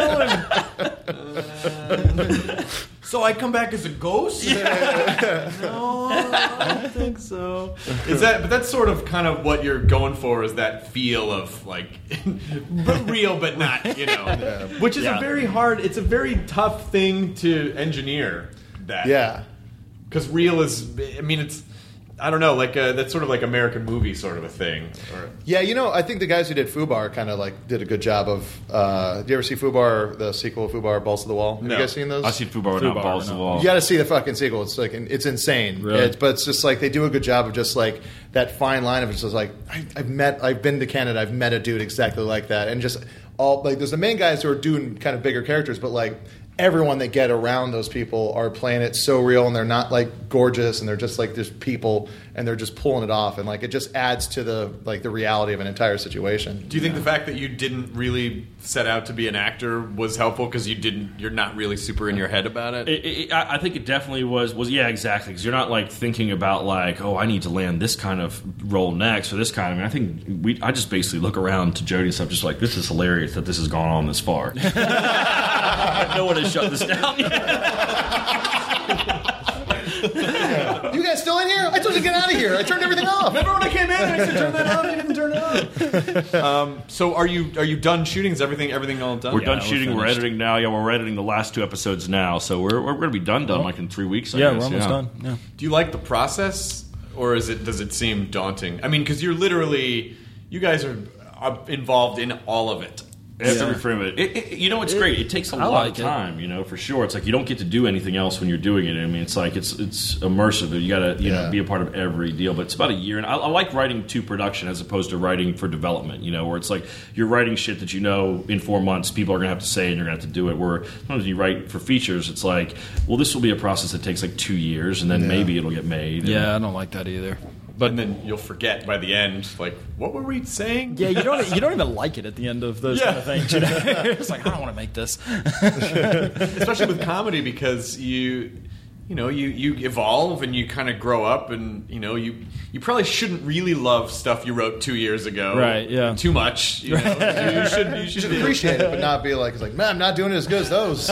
we going? Uh, so I come back as a ghost? No, I don't think so. Is that? But that's sort of kind of what you're going for. Is that feel of like real, but not, you know, which is Yeah. a very hard. It's a very tough thing to engineer. That Yeah. because real is. I mean, it's. I don't know, like a, that's sort of like American movie sort of a thing. Or, Yeah, you know, I think the guys who did Fubar kind of like did a good job of. Uh, do you ever see Fubar, the sequel, Fubar, Balls to the Wall? Have No. you guys seen those? I see Fubar without Fubar, balls to the no. wall. You got to see the fucking sequel. It's like it's insane. Really? It's, but it's just like they do a good job of just like that fine line of it's just like I, I've met, I've been to Canada, I've met a dude exactly like that, and just all like there's the main guys who are doing kind of bigger characters, but like everyone that get around those people are playing it so real, and they're not like gorgeous, and they're just like just people, and they're just pulling it off, and like it just adds to the like the reality of an entire situation. do you think the fact that you didn't really set out to be an actor was helpful because you didn't? You're not really super in your head about it. It, it, I I think it definitely was. Was yeah, exactly. Because you're not like thinking about like, oh, I need to land this kind of role next or this kind. I mean, I think we. I just basically look around to Jody and stuff, just like this is hilarious that this has gone on this far. No one has shut this down yet. You guys still in here? I told you to get out of here. I turned everything off. Remember when I came in and I said turn that on? You didn't turn it on. um, so are you are you done shooting? Is everything everything all done? We're Yeah. done we're shooting. We're, finished. editing now. Yeah, we're editing the last two episodes now. So we're we're going to be done done like in three weeks. I Yeah, guess. we're almost yeah. done. Yeah. Do you like the process, or is it does it seem daunting? I mean, because you're literally you guys are, are involved in all of it. Every frame of it. It, it. You know, it's great. It takes a I lot like of it. time, you know, for sure. It's like you don't get to do anything else when you're doing it. I mean, it's like it's it's immersive. You got to you Yeah. know be a part of every deal. But it's about a year, and I, I like writing to production as opposed to writing for development. You know, where it's like you're writing shit that you know in four months people are going to have to say and you're going to have to do it. Where sometimes you write for features, it's like, well, this will be a process that takes like two years, and then Yeah. maybe it'll get made. And- Yeah, I don't like that either. But and then you'll forget by the end, like, what were we saying? Yeah, you don't you don't even like it at the end of those Yeah. kind of things. You know? It's like I don't want to make this. Especially with comedy, because you you know you, you evolve and you kind of grow up, and you know you you probably shouldn't really love stuff you wrote two years ago, Right, yeah. too much. You, know? you, you should you You should, should be- appreciate it, but not be like, it's like, man, I'm not doing it as good as those.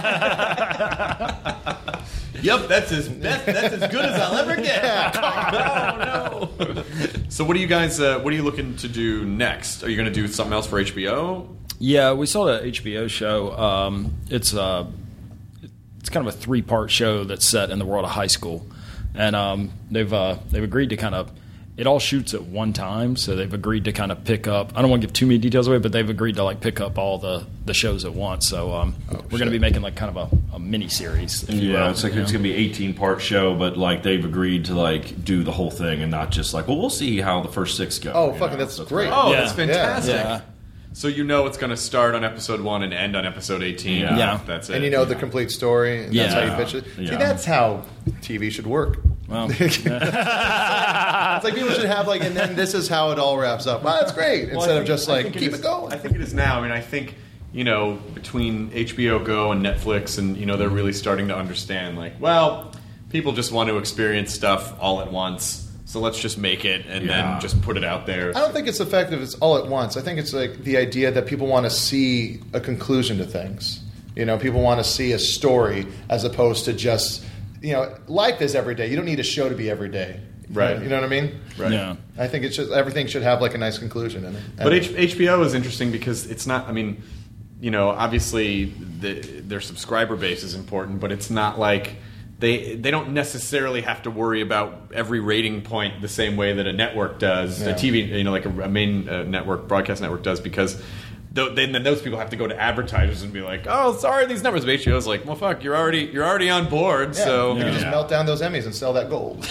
Yep, that's as that's, that's as good as I'll ever get. Oh no! So what are you guys? Uh, what are you looking to do next? Are you going to do something else for H B O? Yeah, we saw the H B O show. Um, it's uh, it's kind of a three part show that's set in the world of high school, and um, they've uh, they've agreed to kind of. It all shoots at one time, so they've agreed to kind of pick up. I don't want to give too many details away, but they've agreed to like pick up all the, the shows at once. So um, we're going to be making like kind of a, a mini series. If you Yeah, will, it's like you it's know? gonna be an eighteen part show, but like they've agreed to like do the whole thing and not just like, well, we'll see how the first six go. Oh, you fucking, know? that's So great. Oh, Yeah. that's fantastic. Yeah. So you know it's going to start on episode one and end on episode eighteen. Yeah. Yeah. That's it. And you know the complete story, and that's Yeah. how you pitch it. See, Yeah. that's how T V should work. Well, It's like people should have like, and then this is how it all wraps up. Wow, that's great. Well, I Instead of think- just I like, think keep is- it going. I think it is now. I mean, I think, you know, between H B O Go and Netflix, and, you know, they're really starting to understand, like, well, people just want to experience stuff all at once, so let's just make it and Yeah. then just put it out there. I don't think it's effective. It's all at once. I think it's like the idea that people want to see a conclusion to things. You know, people want to see a story as opposed to just, you know, life is every day. You don't need a show to be every day. Right. You know what I mean? Right. yeah. I think it's just everything should have like a nice conclusion in it. But H- HBO is interesting because it's not, I mean, you know, obviously the, their subscriber base is important, but it's not like they they don't necessarily have to worry about every rating point the same way that a network does, Yeah. a T V, you know, like a, a main uh, network, broadcast network does, because th- then, then those people have to go to advertisers and be like, oh, sorry, these numbers. But H B O's like, well, fuck, you're already you're already on board, Yeah, so you can just melt down those Emmys and sell that gold.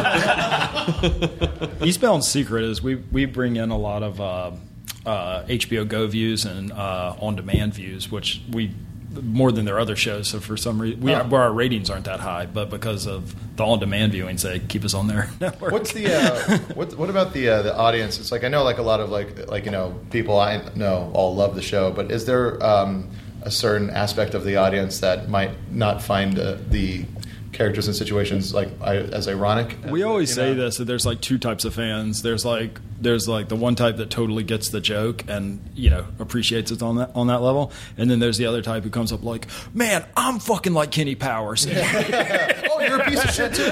Eastbound Secret is we we bring in a lot of uh, uh, H B O Go views and uh, on demand views, which we more than their other shows. So for some reason, we Oh. where our ratings aren't that high, but because of the on demand viewings, they keep us on their network. What's the uh, what? What about the uh, the audience? It's like I know like a lot of like like you know people I know all love the show, but is there um, a certain aspect of the audience that might not find uh, the characters and situations like I, as ironic? We always You say know? this, that there's like two types of fans. There's like there's like the one type that totally gets the joke and you know appreciates it on that on that level, and then there's the other type who comes up like, man, I'm fucking like Kenny Powers. Oh, you're a piece of shit too.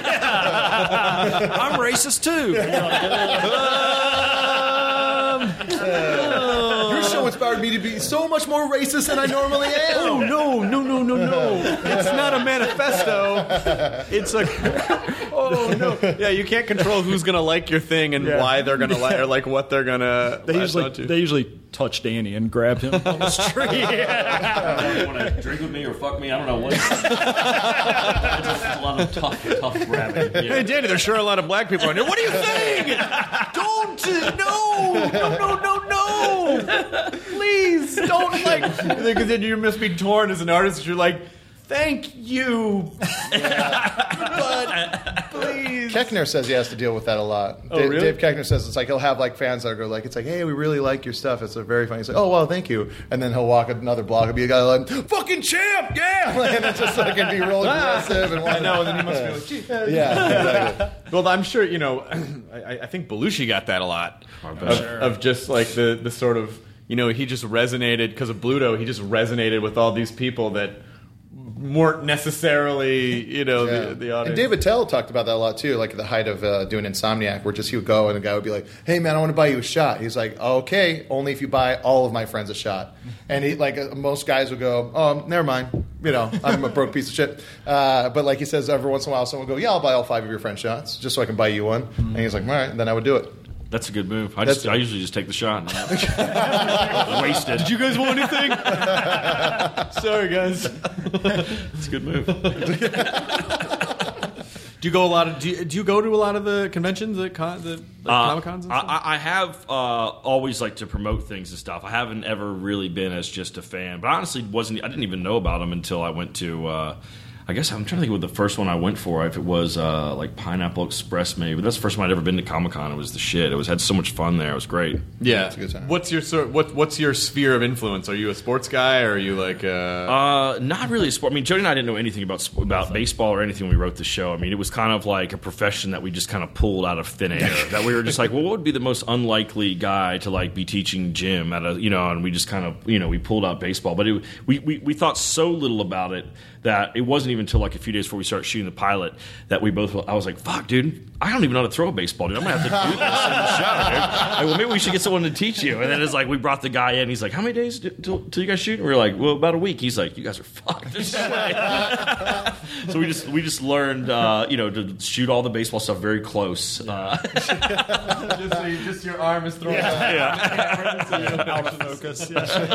I'm racist too. Your show inspired me to be so much more racist than I normally am. Oh no, no, no, no, no! It's not a manifesto. It's a. Oh no! Yeah, you can't control who's gonna like your thing and Yeah. why they're gonna like, or like what they're gonna. They latch usually onto. they usually touch Danny and grab him on the street. You want to drink with me or fuck me? I don't know what. Just a lot of tough, tough grabbing. Hey, Danny, there's sure a lot of black people on here. What are you saying? Don't! No! No! No! No! No! Please don't like. Because then you must be torn as an artist. You're like, thank you, but please. Keckner says he has to deal with that a lot. Oh, Dave, really? Dave Keckner says it's like he'll have like fans that go like, it's like, hey, we really like your stuff. It's a very funny. He's like, oh well, thank you. And then he'll walk another block and be a guy like, fucking champ, yeah. And it's just like and be real aggressive and I know. And then you must be like, gee. yeah, exactly. Well, I'm sure you know. I, I think Belushi got that a lot of, of just like the the sort of you know he just resonated because of Bluto. He just resonated with all these people that weren't necessarily, you know, Yeah. the, the audience. And David Tell talked about that a lot too, like at the height of uh, doing Insomniac, where just he would go and the guy would be like, "Hey man, I want to buy you a shot." He's like, "Okay, only if you buy all of my friends a shot." And he like uh, most guys would go, "Oh, never mind, you know, I'm a broke piece of shit." Uh, but like he says, every once in a while, someone will go, "Yeah, I'll buy all five of your friends shots just so I can buy you one." Mm-hmm. And he's like, "All right," and then I would do it. That's a good move. I That's just I usually just take the shot. And wasted. Did you guys want anything? Sorry, guys. It's a good move. Do you go a lot of? Do you, do you go to a lot of the conventions, the, con, the like Uh, Comic Cons and stuff? I, I have uh, always liked to promote things and stuff. I haven't ever really been as just a fan, but honestly, wasn't I didn't even know about them until I went to. Uh, I guess I'm trying to think of what the first one I went for. If it was uh, like Pineapple Express, maybe. But that's the first time I'd ever been to Comic Con. It was the shit. It was had so much fun there. It was great. yeah, it's a good time. What's your sort? What What's your sphere of influence? Are you a sports guy, or are you like? Uh, Uh, not really a sport. I mean, Jody and I didn't know anything about sp- about baseball or anything when we wrote the show. I mean, it was kind of like a profession that we just kind of pulled out of thin air. That we were just like, well, what would be the most unlikely guy to like be teaching gym at a, you know? And we just kind of, you know, we pulled out baseball. But it, we, we we thought so little about it that it wasn't even until like a few days before we started shooting the pilot that we both. I was like, fuck, dude, I don't even know how to throw a baseball, dude. I'm gonna have to do this in the show, dude. Like, well, maybe we should get someone to teach you. And then it's like we brought the guy in. He's like, how many days till, till you guys shoot? And we were like, well, about a week. He's like, you guys are fucked. There's no way. So we just we just learned, uh, you know, to shoot all the baseball stuff very close. Uh, just, so you, just your arm is thrown Out of focus.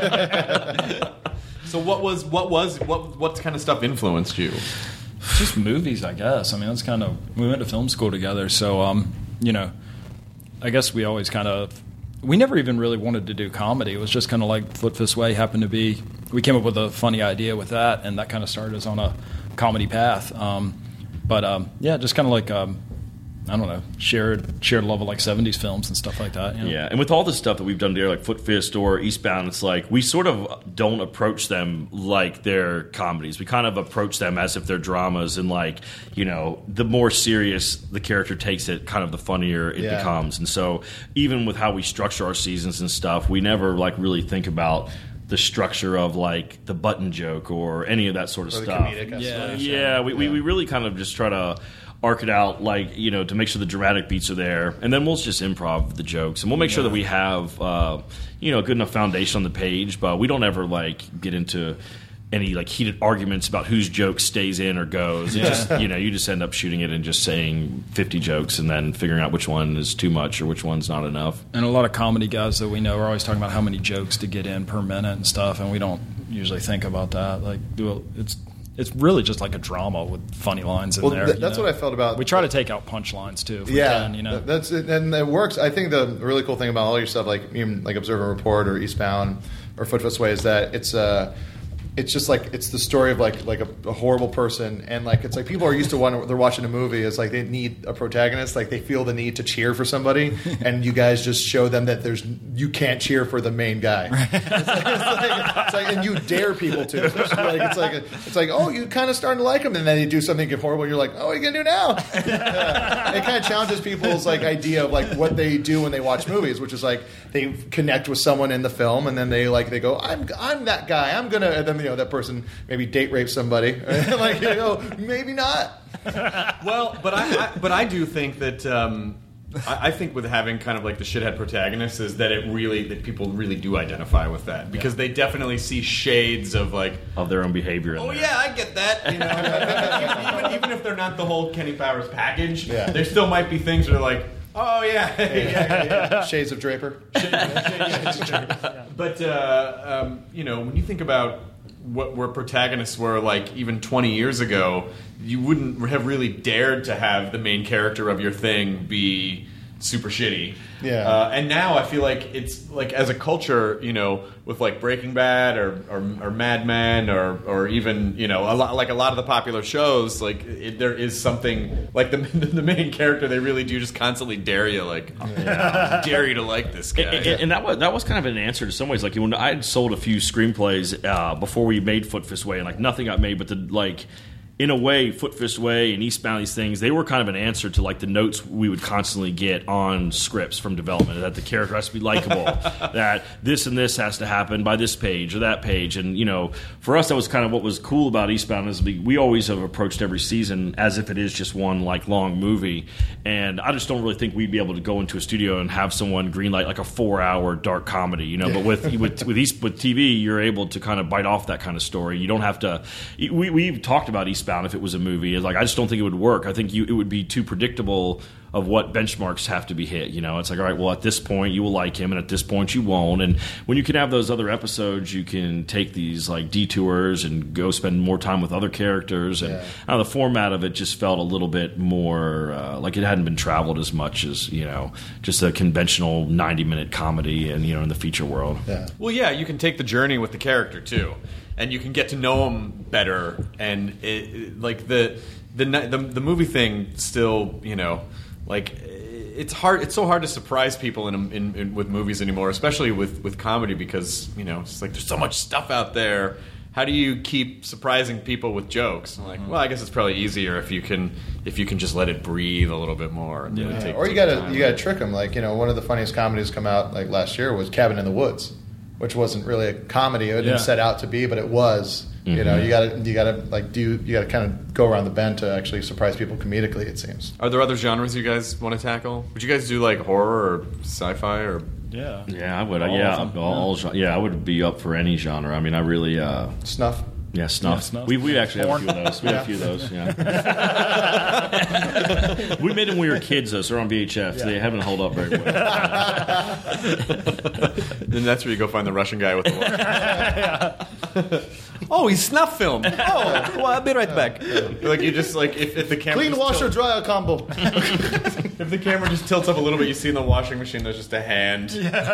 Yeah. So what was what was what what kind of stuff influenced you? Just movies, I guess. I mean, that's kind of we went to film school together, so um, you know, I guess we always kind of we never even really wanted to do comedy. It was just kind of like Foot Fist Way happened to be. We came up with a funny idea with that, and that kind of started us on a comedy path. Um, but um, yeah, just kind of like um, I don't know, shared shared love of like seventies films and stuff like that. You know? Yeah, and with all the stuff that we've done there, like Foot Fist or Eastbound, it's like we sort of don't approach them like they're comedies. We kind of approach them as if they're dramas, and like, you know, the more serious the character takes it, kind of the funnier it Yeah. becomes. And so even with how we structure our seasons and stuff, we never like really think about the structure of like the button joke or any of that sort of Or the stuff. comedic escalation. Yeah, we, we we really kind of just try to arc it out, like, you know, to make sure the dramatic beats are there, and then we'll just improv the jokes, and we'll make sure that we have, uh, you know, a good enough foundation on the page, but we don't ever like get into any like heated arguments about whose joke stays in or goes. It just, you know, you just end up shooting it and just saying fifty jokes and then figuring out which one is too much or which one's not enough. And a lot of comedy guys that we know are always talking about how many jokes to get in per minute and stuff, and we don't usually think about that. Like, well, it's it's really just like a drama with funny lines in Well, there. th- you that's know? what I felt about. We try to take out punchlines too. If we Yeah, can, you know. th- that's it, and it works. I think the really cool thing about all your stuff, like even like Observe and Report or Eastbound or Foot Fist Way, is that it's uh, it's just like it's the story of like like a, a horrible person, and like it's like people are used to when they're watching a movie, it's like they need a protagonist, like they feel the need to cheer for somebody, and you guys just show them that there's you can't cheer for the main guy. It's like, it's like, it's like, and you dare people to. Especially like it's like a, it's like oh, you kind of starting to like him, and then they do something horrible, and you're like, oh, what are you gonna do now? Yeah. It kind of challenges people's like idea of like what they do when they watch movies, which is like they connect with someone in the film, and then they like they go, I'm I'm that guy, I'm gonna, and then you know that person maybe date rape somebody, like you know maybe not. Well, but I, I but I do think that um, I, I think with having kind of like the shithead protagonist is that it really that people really do identify with that because they definitely see shades of like Of their own behavior in oh there. yeah I get that you know even, even if they're not the whole Kenny Powers package Yeah. there still might be things that are like oh yeah yeah, yeah, yeah. Shades of Draper. But uh, um, you know when you think about what where protagonists were like even twenty years ago, you wouldn't have really dared to have the main character of your thing be super shitty. Yeah. Uh, and now I feel like it's like as a culture, you know, with like Breaking Bad or or, or Mad Men or or even you know a lot like a lot of the popular shows, like it, there is something like the the main character. They really do just constantly dare you, like yeah. dare you to like this guy. And, and, and that was that was kind of an answer to some ways. Like when I had sold a few screenplays uh, before we made Foot Fist Way, and like nothing got made, but the like. in a way, Foot Fist Way and Eastbound, these things, they were kind of an answer to like the notes we would constantly get on scripts from development, that the character has to be likable, that this and this has to happen by this page or that page. And, you know, for us, that was kind of what was cool about Eastbound is we, we always have approached every season as if it is just one like long movie. And I just don't really think we'd be able to go into a studio and have someone greenlight like a four-hour dark comedy, you know. But with with with, East, with T V, you're able to kind of bite off that kind of story. You don't have to. We we've talked about Eastbound. If it was a movie, it's like I just don't think it would work. I think you it would be too predictable of what benchmarks have to be hit. You know, it's like, all right, well, at this point you will like him, and at this point you won't. And when you can have those other episodes, you can take these like detours and go spend more time with other characters. And Yeah. I don't know, the format of it just felt a little bit more uh, like it hadn't been traveled as much as, you know, just a conventional ninety minute comedy and, you know, in the feature world. Yeah. Well, yeah, you can take the journey with the character too, and you can get to know him better. And it, it, like the, the the the movie thing, still, you know, like it's hard. It's so hard to surprise people in, in, in with movies anymore, especially with, with comedy, because you know it's like there's so much stuff out there. How do you keep surprising people with jokes? I'm like, well, I guess it's probably easier if you can if you can just let it breathe a little bit more. And really Yeah. take, Or you take gotta time. you gotta trick them. Like, you know, one of the funniest comedies come out like last year was Cabin in the Woods, which wasn't really a comedy. It didn't Yeah. set out to be, but it was. You know, you gotta you gotta like do you gotta kind of go around the bend to actually surprise people comedically. It seems. Are there other genres you guys want to tackle? Would you guys do like horror or sci-fi or? Yeah. Yeah, I would. All yeah, of them, all, all gen- yeah, I would be up for any genre. I mean, I really. Uh, Snuff. Yeah, snuff. Yeah, snuff. We we actually have a few of those. We have a few of those. Yeah. We made them when we were kids, though. So they're on V H S. They haven't held up very well. Then that's where you go find the Russian guy with the watch. Oh, he's snuff film. Oh, well, I'll be right back. Like you just like if, if the camera Clean just washer tilt- dryer combo. if the camera just tilts up a little bit, you see in the washing machine there's just a hand.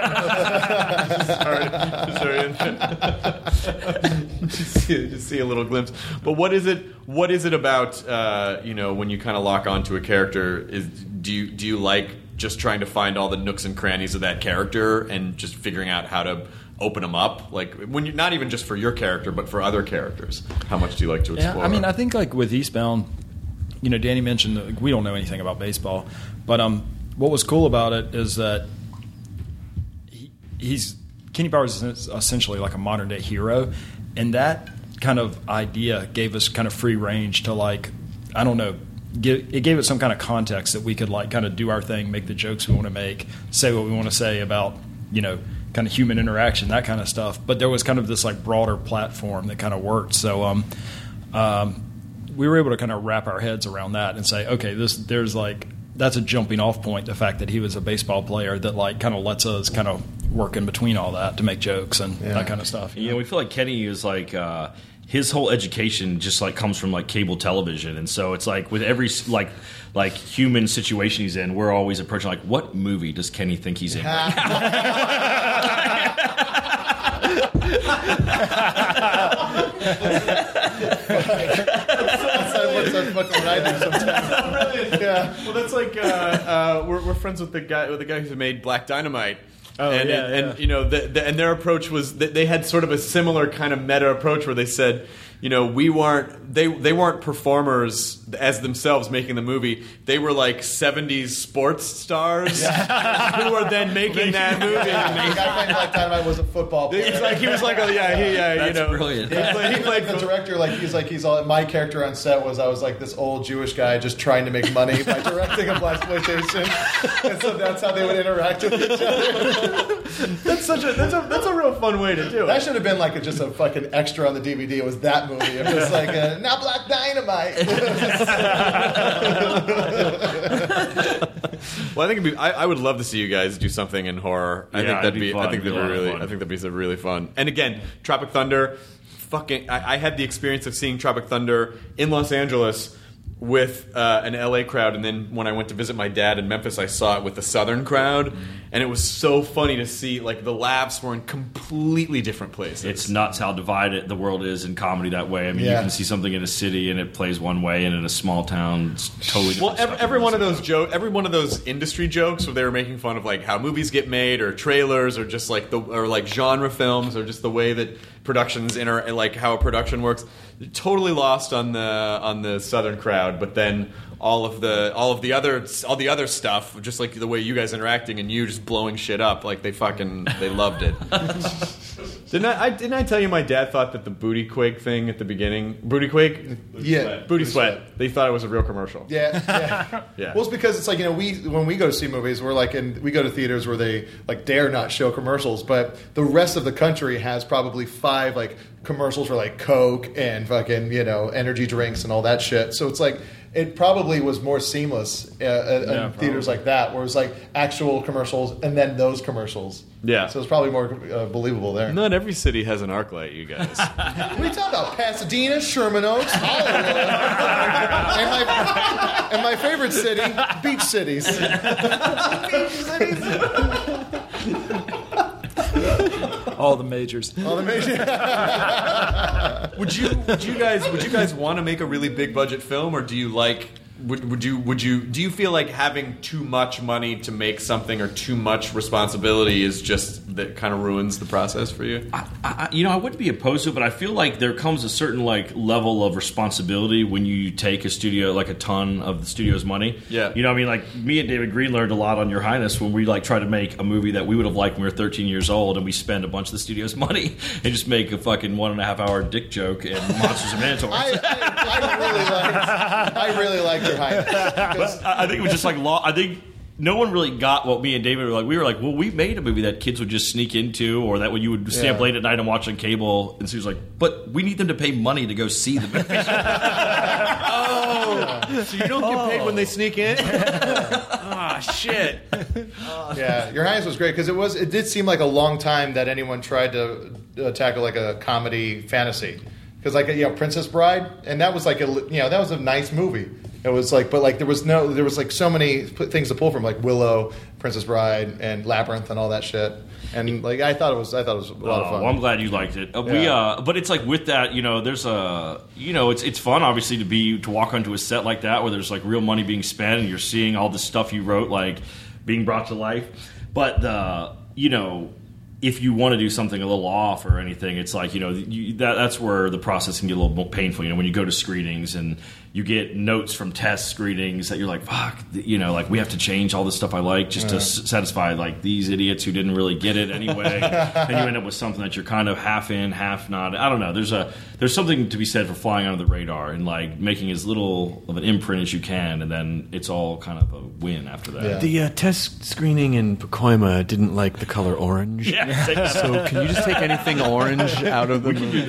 Sorry, sorry. just, see, just see a little glimpse. But what is it? What is it about? Uh, you know, when you kind of lock onto a character, is do you do you like just trying to find all the nooks and crannies of that character and just figuring out how to open them up? Like when you're not even just for your character, but for other characters. How much do you like to explore? Yeah, I mean, I think like with Eastbound, you know, Danny mentioned that like, we don't know anything about baseball, but um, what was cool about it is that he, he's Kenny Powers is essentially like a modern day hero, and that kind of idea gave us kind of free range to like, I don't know, give, it gave it some kind of context that we could like kind of do our thing, make the jokes we want to make, say what we want to say about, you know, kind of human interaction, that kind of stuff. But there was kind of this like broader platform that kind of worked. So um, um, we were able to kind of wrap our heads around that and say, okay, this there's like that's a jumping off point. The fact that he was a baseball player that like kind of lets us kind of work in between all that to make jokes and Yeah. that kind of stuff. Yeah, we feel like Kenny is like uh, his whole education just like comes from like cable television, and so it's like with every like like human situation he's in, we're always approaching like, what movie does Kenny think he's in? That's that's fucking what I do sometimes. Yeah. Well, that's like uh, uh, we're, we're friends with the guy with the guy who made Black Dynamite. Oh, and, yeah, and, yeah. you know, the, the, and their approach was that they had sort of a similar kind of meta approach where they said, you know, we weren't they they weren't performers as themselves making the movie. They were like seventies sports stars who were then making that movie. The guy playing Black Dynamite was a football player. It's like he was like, oh yeah, he, yeah, you That's know, brilliant. He played, he played the for- director, like he's like he's all. My character on set was I was like this old Jewish guy just trying to make money by directing a blaxploitation, and so that's how they would interact with each other. That's such a that's a that's a real fun way to do it. That should have been like a, just a fucking extra on the D V D. It was that movie. It was like a, now Black Dynamite. Well, I think it'd be, I, I would love to see you guys do something in horror. I Yeah, think that'd it'd be be. fun. I think It'd that'd be be a lot of really. fun. I think that'd be really fun. And again, Tropic Thunder. Fucking. I, I had the experience of seeing Tropic Thunder in Los Angeles. with uh, an L A crowd, and then when I went to visit my dad in Memphis, I saw it with the Southern crowd, and it was so funny to see, like, the laughs were in completely different places. It's nuts how divided the world is in comedy that way. I mean, Yeah. you can see something in a city and it plays one way, and in a small town, it's totally different. Well, every, stuff. every one of those joke, every one of those industry jokes where they were making fun of like how movies get made, or trailers, or just like the or like genre films, or just the way that productions inter like how a production works, totally lost on the on the Southern crowd. But then all of the all of the other all the other stuff, just like the way you guys interacting and you just blowing shit up, like they fucking they loved it. Didn't I, I? Didn't I tell you my dad thought that the booty quake thing at the beginning, booty quake, Yeah. sweat. booty sweat, they thought it was a real commercial. Yeah, yeah. Yeah. Well, it's because it's like, you know, we when we go to see movies, we're like, and we go to theaters where they like dare not show commercials, but the rest of the country has probably five like commercials for like Coke and fucking, you know, energy drinks and all that shit. So it's like it probably was more seamless uh, uh, Yeah, in theaters like that, where it was like actual commercials and then those commercials. Yeah. So it's probably more uh, believable there. Not every city has an ArcLight, you guys. What are you talking about? Pasadena, Sherman Oaks, Hollywood, and, my, and my favorite city, beach cities. All the majors. All the major. would you would you guys would you guys want to make a really big budget film, or do you like would would you would you do you feel like having too much money to make something or too much responsibility is just that kind of ruins the process for you? I, I, you know, I wouldn't be opposed to it, but I feel like there comes a certain like level of responsibility when you take a studio, like a ton of the studio's money. Yeah. You know, what I mean, like me and David Green learned a lot on Your Highness when we like tried to make a movie that we would have liked when we were thirteen years old, and we spend a bunch of the studio's money and just make a fucking one and a half hour dick joke and Monsters and Minotaurs. I, I, I really liked. I really liked Your Highness. Because I I think it was just like law. I think no one really got what me and David were like. We were like, well, we made a movie that kids would just sneak into, or that when you would stay up Yeah. late at night and watch on cable. And so he was like, but we need them to pay money to go see the movie. Oh, so you don't get paid when they sneak in? Ah, shit. yeah, Your Highness was great because it was. It did seem like a long time that anyone tried to uh, tackle like a comedy fantasy. Because like you know, Princess Bride, and that was like a you know that was a nice movie. It was like, but like there was no, there was like so many p- things to pull from, like Willow, Princess Bride, and Labyrinth, and all that shit. And like I thought it was, I thought it was a lot of Oh, fun. well, I'm glad you liked it. Uh, We, Yeah. uh, but it's like with that, you know, there's a, you know, it's it's fun obviously to be to walk onto a set like that where there's like real money being spent and you're seeing all the stuff you wrote like being brought to life. But the, you know, if you want to do something a little off or anything, it's like, you know, you, that, that's where the process can get a little more painful. You know, when you go to screenings and you get notes from test screenings that you're like, fuck, you know, like we have to change all this stuff I like just to s- satisfy like these idiots who didn't really get it anyway. And you end up with something that you're kind of half in, half not. I don't know. There's a there's something to be said for flying under the radar and like making as little of an imprint as you can, and then it's all kind of a win after that. Yeah. The uh, test screening in Pacoima didn't like the color orange. Yeah, take that So can you just take anything orange out of the we can do movie?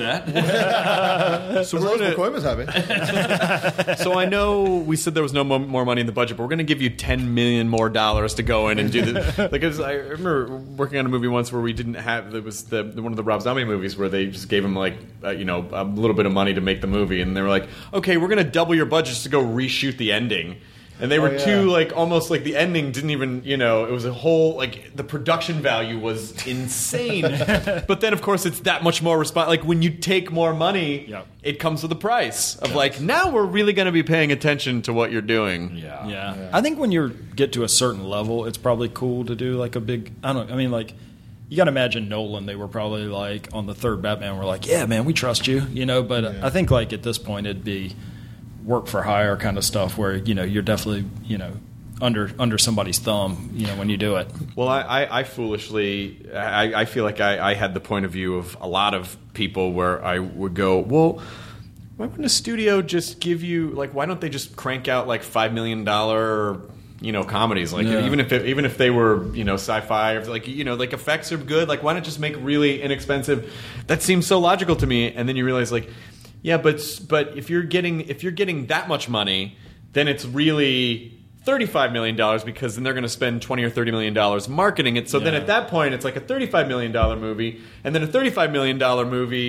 that. so we're gonna, Pacoima's happy. So I know we said there was no mo- more money in the budget, but we're going to give you ten million more dollars to go in and do the. Like, 'cause I remember working on a movie once where we didn't have. There was the one of the Rob Zombie movies where they just gave him like uh, you know a little bit of money to make the movie, and they were like, okay, we're going to double your budget just to go reshoot the ending. And they were Oh, yeah. too like almost like the ending didn't even you know it was a whole like the production value was insane. But then of course it's that much more response. Like when you take more money, Yep. it comes with a price of like now we're really going to be paying attention to what you're doing. Yeah. Yeah. I think when you get to a certain level, it's probably cool to do like a big. I don't. I mean, like you got to imagine Nolan. They were probably like on the third Batman. We're like, yeah, man, we trust you, you know. But Yeah. I think like at this point, it'd be work for hire kind of stuff where you know you're definitely you know under under somebody's thumb, you know, when you do it. Well, I, I, I foolishly, I, I feel like I, I had the point of view of a lot of people where I would go, well, why wouldn't a studio just give you, like, why don't they just crank out like five million dollars, you know, comedies? Like, Yeah. even if it, even if they were, you know, sci-fi, or like, you know, like effects are good, like, why not just make really inexpensive? That seems so logical to me. And then you realize, like, yeah, but but if you're getting if you're getting that much money, then it's really thirty-five million dollars because then they're going to spend twenty or thirty million dollars marketing it. So then Yeah. at that point, it's like a thirty-five million dollars movie, and then a thirty-five million dollars movie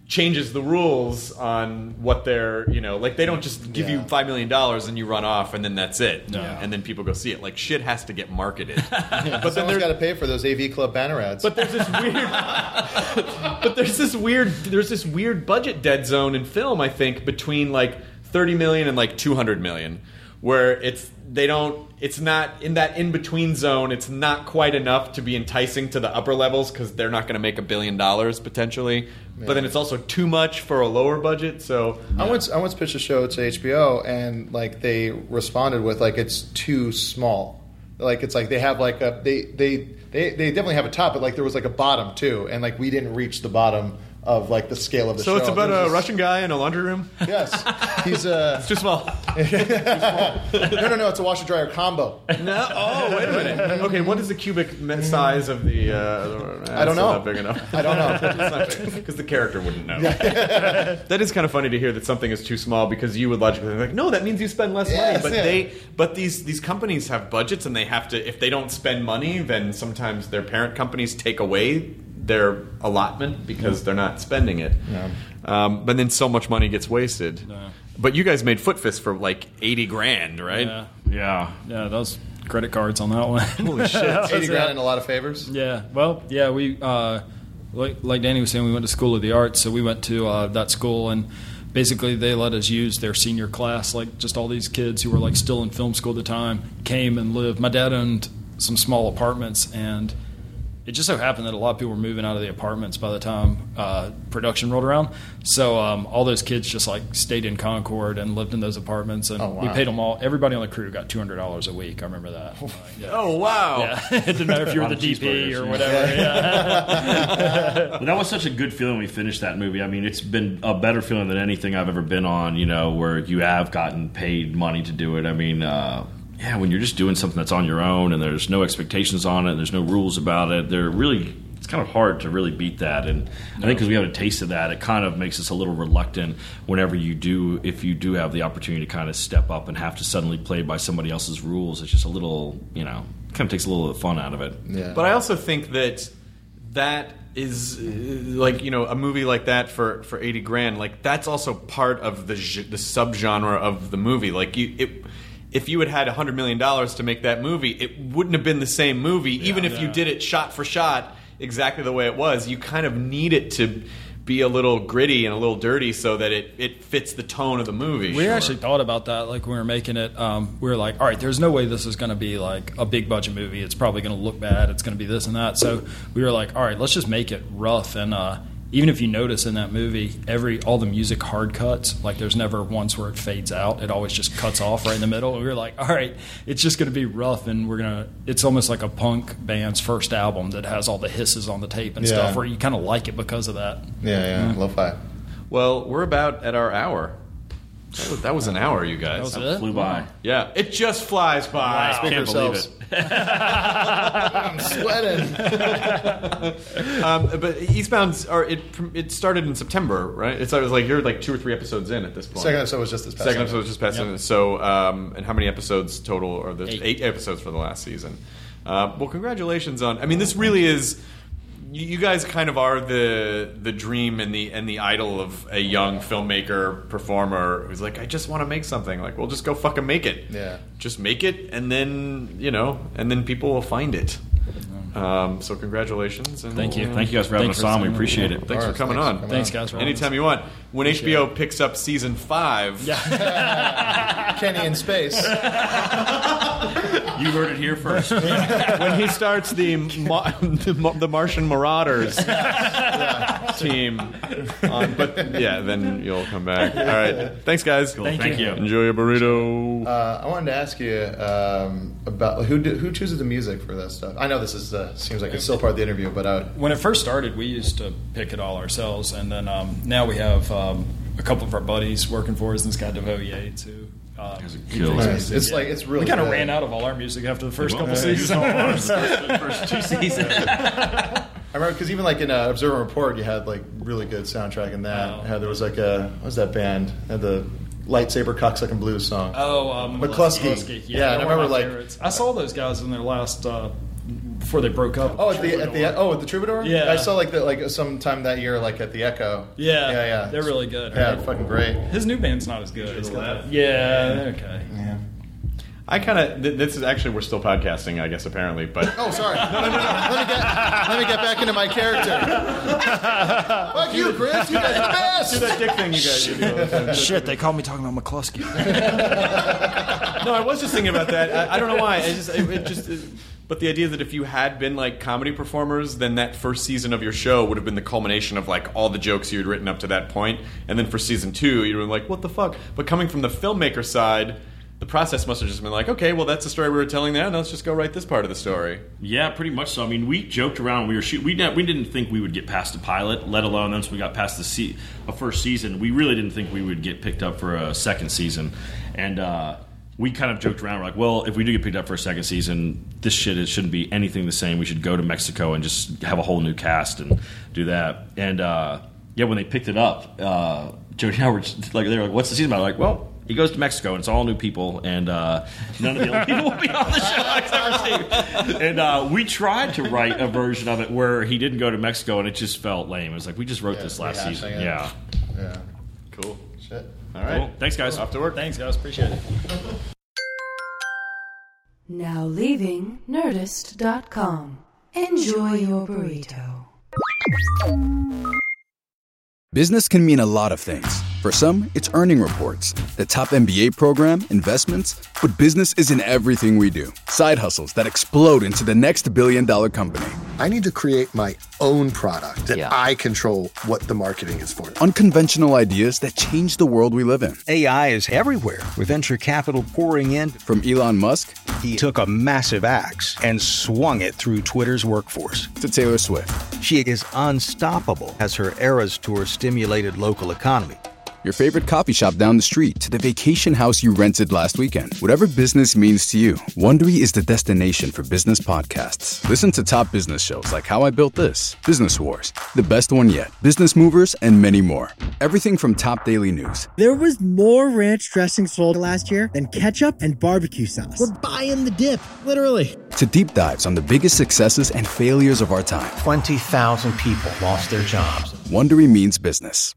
changes the rules on what they're, you know, like they don't just give Yeah. you five million dollars and you run off and then that's it, No. and then people go see it. Like shit has to get marketed. But but then someone's there, got to pay for those A V Club banner ads. but there's this weird, but there's this weird, there's this weird budget dead zone in film. I think between like thirty million and like two hundred million, where it's they don't. It's not in that in between zone. It's not quite enough to be enticing to the upper levels because they're not going to make a billion dollars potentially. But then it's also too much for a lower budget. So I once I once pitched a show to H B O, and like they responded with like it's too small. Like it's like they have like a they they they, they definitely have a top, but like there was like a bottom too, and like we didn't reach the bottom of like the scale of the so show. it's about There's a this- Russian guy in a laundry room. Yes, he's uh It's too small. no no no it's a washer dryer combo. No. Oh, wait a minute. Okay, what is the cubic me- size of the? Uh, I don't know. Not big enough. I don't know. Because the character wouldn't know. That is kind of funny to hear that something is too small because you would logically think, like, no, that means you spend less Yes, money. But yeah. they, but these these companies have budgets and they have to. If they don't spend money, then sometimes their parent companies take away their allotment because they're not spending it. Yeah. Um, but then so much money gets wasted. No. But you guys made Foot Fist for like eighty grand, right? Yeah, Yeah. yeah, those credit cards on that one. Holy shit, Eighty grand and a lot of favors. Yeah, well, yeah, we uh, like like Danny was saying, we went to School of the Arts, so we went to uh, that school, and basically they let us use their senior class. Like just all these kids who were like still in film school at the time came and lived. My dad owned some small apartments, and it just so happened that a lot of people were moving out of the apartments by the time uh, production rolled around. So um, all those kids just like stayed in Concord and lived in those apartments, and Oh, wow. we paid them all. Everybody on the crew got two hundred dollars a week. I remember that. Uh, yeah. Oh wow! Yeah, it didn't matter if you were A the lot of D P cheeseburgers, or yeah. whatever. Yeah. But that was such a good feeling when we finished that movie. I mean, it's been a better feeling than anything I've ever been on, you know, where you have gotten paid money to do it. I mean, uh, yeah, when you're just doing something that's on your own and there's no expectations on it, and there's no rules about it, they're really, it's kind of hard to really beat that. And I think because we have a taste of that, it kind of makes us a little reluctant whenever you do, if you do have the opportunity to kind of step up and have to suddenly play by somebody else's rules. It's just a little, you know, kind of takes a little of the fun out of it. Yeah. But I also think that that is uh, like, you know, a movie like that for, for eighty grand. Like that's also part of the ge- the subgenre of the movie. Like you, it, if you had had a hundred million dollars to make that movie, it wouldn't have been the same movie. Even if you Yeah. did it shot for shot exactly the way it was, you kind of need it to be a little gritty and a little dirty so that it, it fits the tone of the movie. We Sure. actually thought about that, like when we were making it. Um, we were like, all right, there's no way this is going to be like a big budget movie. It's probably going to look bad. It's going to be this and that. So we were like, all right, let's just make it rough. And uh, even if you notice in that movie, every all the music hard cuts. Like there's never once where it fades out. It always just cuts off right in the middle. And we were like, all right, it's just going to be rough, and we're gonna. It's almost like a punk band's first album that has all the hisses on the tape and Yeah. stuff, where you kind of like it because of that. Yeah, yeah, lo-fi. Well, we're about at our hour. That was, that was an hour, you guys. That was it. Flew by. Yeah, it just flies by. Speak for Can't believe yourselves. it. I'm sweating. Um, but Eastbound's, or it it started in September, right? It's, it was like you're like two or three episodes in at this point. Second episode was just this past Second Sunday. episode was just past. Yep. So, um, and how many episodes total are there? Eight. Eight episodes for the last season. Uh, well, congratulations on. I mean, this really is. You you guys kind of are the the dream and the and the idol of a young filmmaker performer who's like, I just want to make something. Like, well, just go fucking make it. Yeah. Just make it, and then you know, and then people will find it. Um, so congratulations. And Thank you. Thank you guys for having Thanks us for on. We saying that. appreciate it. Thanks All for right, coming thanks on. for coming Thanks, guys. For having Anytime us. you want. When H B O picks up season five, Kenny in space. You heard it here first. when he starts the Ma- the, Ma- the Martian Marauders team, on, but yeah, then you'll come back. All right, thanks, guys. Thank, Thank you. Enjoy your burrito. Uh, I wanted to ask you um, about who do, who chooses the music for this stuff. I know this is uh, seems like it's still part of the interview, but uh, When it first started, we used to pick it all ourselves, and then um, now we have um, a couple of our buddies working for us. This guy DeVoe Yates, who um, kills it. it's, it's like it's really. we kind of good. ran out of all our music after the first couple Yeah. seasons. First two seasons. I remember because even like in uh, Observer Report, you had like really good soundtrack in that. Oh. How there was like a what was that band? Had the lightsaber cocksucking blues song. Oh, um, McCluskey. Yeah, Yeah, they're and I one of remember, my like- favorites. I saw those guys in their last uh, before they broke up. Oh, at the at the oh at the Troubadour. Yeah. I saw like the like sometime that year like at the Echo. Yeah, yeah, yeah. They're really good. Yeah, Right? fucking great. His new band's not as good. It's Left. got, yeah, they're okay. Yeah. I kind of. Th- this is actually we're still podcasting, I guess, apparently. But Oh, sorry. No, no, no, no. Let me get let me get back into my character. Fuck you, Chris. You guys are the best. do that dick thing you guys do. Shit, they called me talking about McCluskey. No, I was just thinking about that. I, I don't know why. I just, it, it just. It, but the idea that if you had been like comedy performers, then that first season of your show would have been the culmination of like all the jokes you had written up to that point, and then for season two, you'd been like, what the fuck? But coming from the filmmaker side, the process must have just been like, okay, well, that's the story we were telling there. Now let's just go write this part of the story. Yeah, pretty much so. I mean, we joked around. We were shoot. We didn't, we didn't think we would get past the pilot, let alone once we got past the se- a first season. We really didn't think we would get picked up for a second season, and uh, we kind of joked around. We're like, well, if we do get picked up for a second season, this shit it shouldn't be anything the same. We should go to Mexico and just have a whole new cast and do that. And uh, yeah, when they picked it up, uh, Jody and I were just, like, they were like, "What's the season about?" I'm like, well. He goes to Mexico, and it's all new people, and uh, none of the old people will be on the show except for Steve. And uh, we tried to write a version of it where he didn't go to Mexico, and it just felt lame. It was like, we just wrote Yeah, this last rehashing season. it. Yeah. Yeah. Cool. Shit. All right. Cool. Thanks, guys. Off to work. Thanks, guys. Appreciate it. Now leaving Nerdist dot com. Enjoy your burrito. Business can mean a lot of things. For some, it's earning reports, the top M B A program, investments, but business isn't everything we do. Side hustles that explode into the next billion-dollar company. I need to create my own product that Yeah. I control what the marketing is for. Unconventional ideas that change the world we live in. A I is everywhere, with venture capital pouring in. From Elon Musk He took a massive axe and swung it through Twitter's workforce. to Taylor Swift. She is unstoppable as her Eras Tour stimulated local economy. Your favorite coffee shop down the street to the vacation house you rented last weekend. Whatever business means to you, Wondery is the destination for business podcasts. Listen to top business shows like How I Built This, Business Wars, The Best One Yet, Business Movers, and many more. Everything from top daily news. There was more ranch dressing sold last year than ketchup and barbecue sauce. We're buying the dip, literally. To deep dives on the biggest successes and failures of our time. twenty thousand people lost their jobs. Wondery means business.